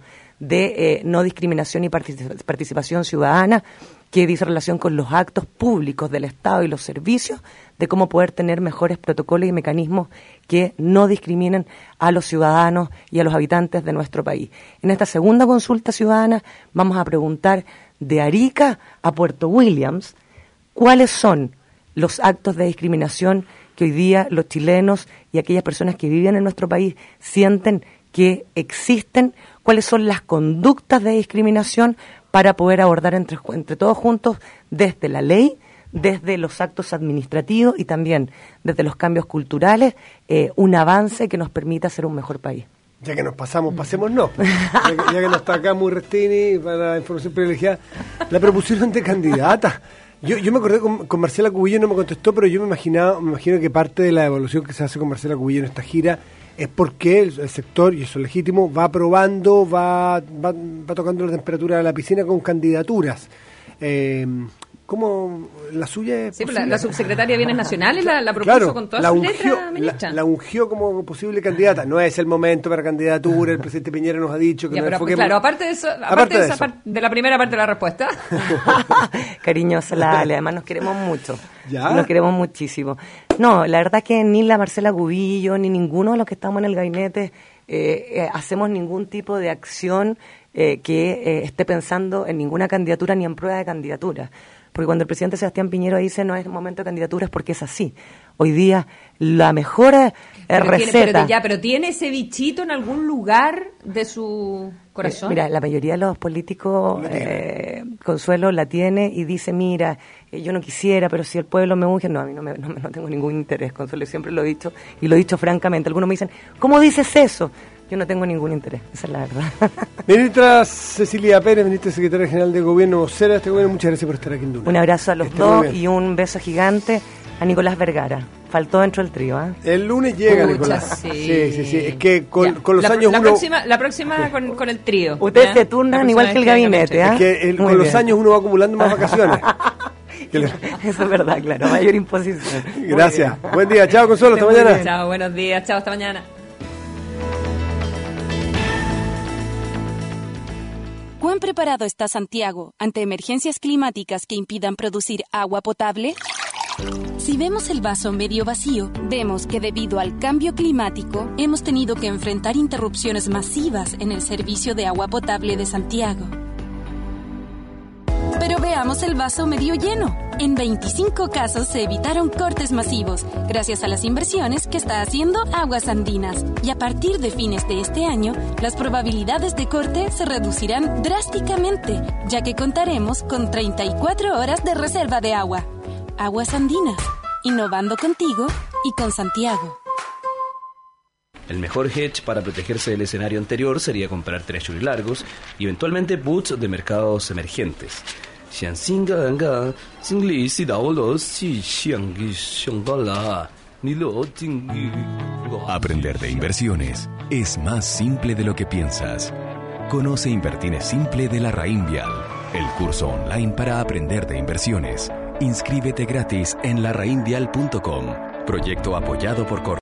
[SPEAKER 14] de No Discriminación y Participación Ciudadana, que dice relación con los actos públicos del Estado y los servicios, de cómo poder tener mejores protocolos y mecanismos que no discriminen a los ciudadanos y a los habitantes de nuestro país. En esta segunda consulta ciudadana vamos a preguntar de Arica a Puerto Williams cuáles son los actos de discriminación que hoy día los chilenos y aquellas personas que viven en nuestro país sienten que existen, cuáles son las conductas de discriminación para poder abordar entre todos juntos desde la ley, desde los actos administrativos y también desde los cambios culturales, un avance que nos permita ser un mejor país.
[SPEAKER 2] Ya que nos pasamos, pasémonos. Ya que no está acá muy Restini para la información privilegiada, la propusieron de candidata. Yo me acordé con Marcela Cubillo, no me contestó, pero yo me imagino que parte de la evaluación que se hace con Marcela Cubillo en esta gira es porque el sector, y eso es legítimo, va aprobando, va tocando la temperatura de la piscina con candidaturas. ¿Cómo la suya es?
[SPEAKER 3] Sí, la subsecretaria de Bienes Nacionales la propuso, claro, con todas sus letras, ministra.
[SPEAKER 2] La ungió como posible candidata. No es el momento para candidatura, el presidente Piñera nos ha dicho que
[SPEAKER 3] ya,
[SPEAKER 2] nos
[SPEAKER 3] enfoquemos... Claro, aparte de la primera parte de la respuesta.
[SPEAKER 14] Cariñosa la Ale, además nos queremos mucho. ¿Ya? Nos queremos muchísimo. No, la verdad es que ni la Marcela Cubillo, ni ninguno de los que estamos en el gabinete hacemos ningún tipo de acción que esté pensando en ninguna candidatura ni en prueba de candidatura. Porque cuando el presidente Sebastián Piñera dice no es momento de candidaturas, porque es así. Hoy día la mejor receta...
[SPEAKER 3] Pero ¿tiene ese bichito en algún lugar de su corazón?
[SPEAKER 14] Mira, la mayoría de los políticos, Consuelo, la tiene y dice, mira, yo no quisiera, pero si el pueblo me unge... No, a mí no tengo ningún interés, Consuelo, siempre lo he dicho, y lo he dicho francamente. Algunos me dicen, ¿cómo dices eso? Yo no tengo ningún interés, esa es la verdad.
[SPEAKER 2] Ministra Cecilia Pérez, ministra secretaria general de Gobierno, vocera de este gobierno, muchas gracias por estar aquí en Duna.
[SPEAKER 14] Un abrazo a los dos y un beso gigante a Nicolás Vergara. Faltó dentro del trío, ¿eh?
[SPEAKER 2] El lunes llega Nicolás. Sí. Es que con los años
[SPEAKER 3] La próxima con el trío.
[SPEAKER 14] Ustedes se turnan igual que el gabinete, ¿eh?
[SPEAKER 2] Es que con los años uno va acumulando más vacaciones.
[SPEAKER 14] Eso es verdad, claro, mayor imposición.
[SPEAKER 2] Gracias. Buen día, chao Consuelo, hasta mañana.
[SPEAKER 3] Chao, buenos días, chao, hasta mañana.
[SPEAKER 15] ¿Cuán preparado está Santiago ante emergencias climáticas que impidan producir agua potable? Si vemos el vaso medio vacío, vemos que debido al cambio climático hemos tenido que enfrentar interrupciones masivas en el servicio de agua potable de Santiago. Pero veamos el vaso medio lleno. En 25 casos se evitaron cortes masivos, gracias a las inversiones que está haciendo Aguas Andinas. Y a partir de fines de este año, las probabilidades de corte se reducirán drásticamente, ya que contaremos con 34 horas de reserva de agua. Aguas Andinas, innovando contigo y con Santiago.
[SPEAKER 16] El mejor hedge para protegerse del escenario anterior sería comprar treasury largos y eventualmente puts de mercados emergentes.
[SPEAKER 17] Aprender de inversiones es más simple de lo que piensas. Conoce Invertir es Simple de LarraínVial, el curso online para aprender de inversiones. Inscríbete gratis en larraínvial.com. Proyecto apoyado por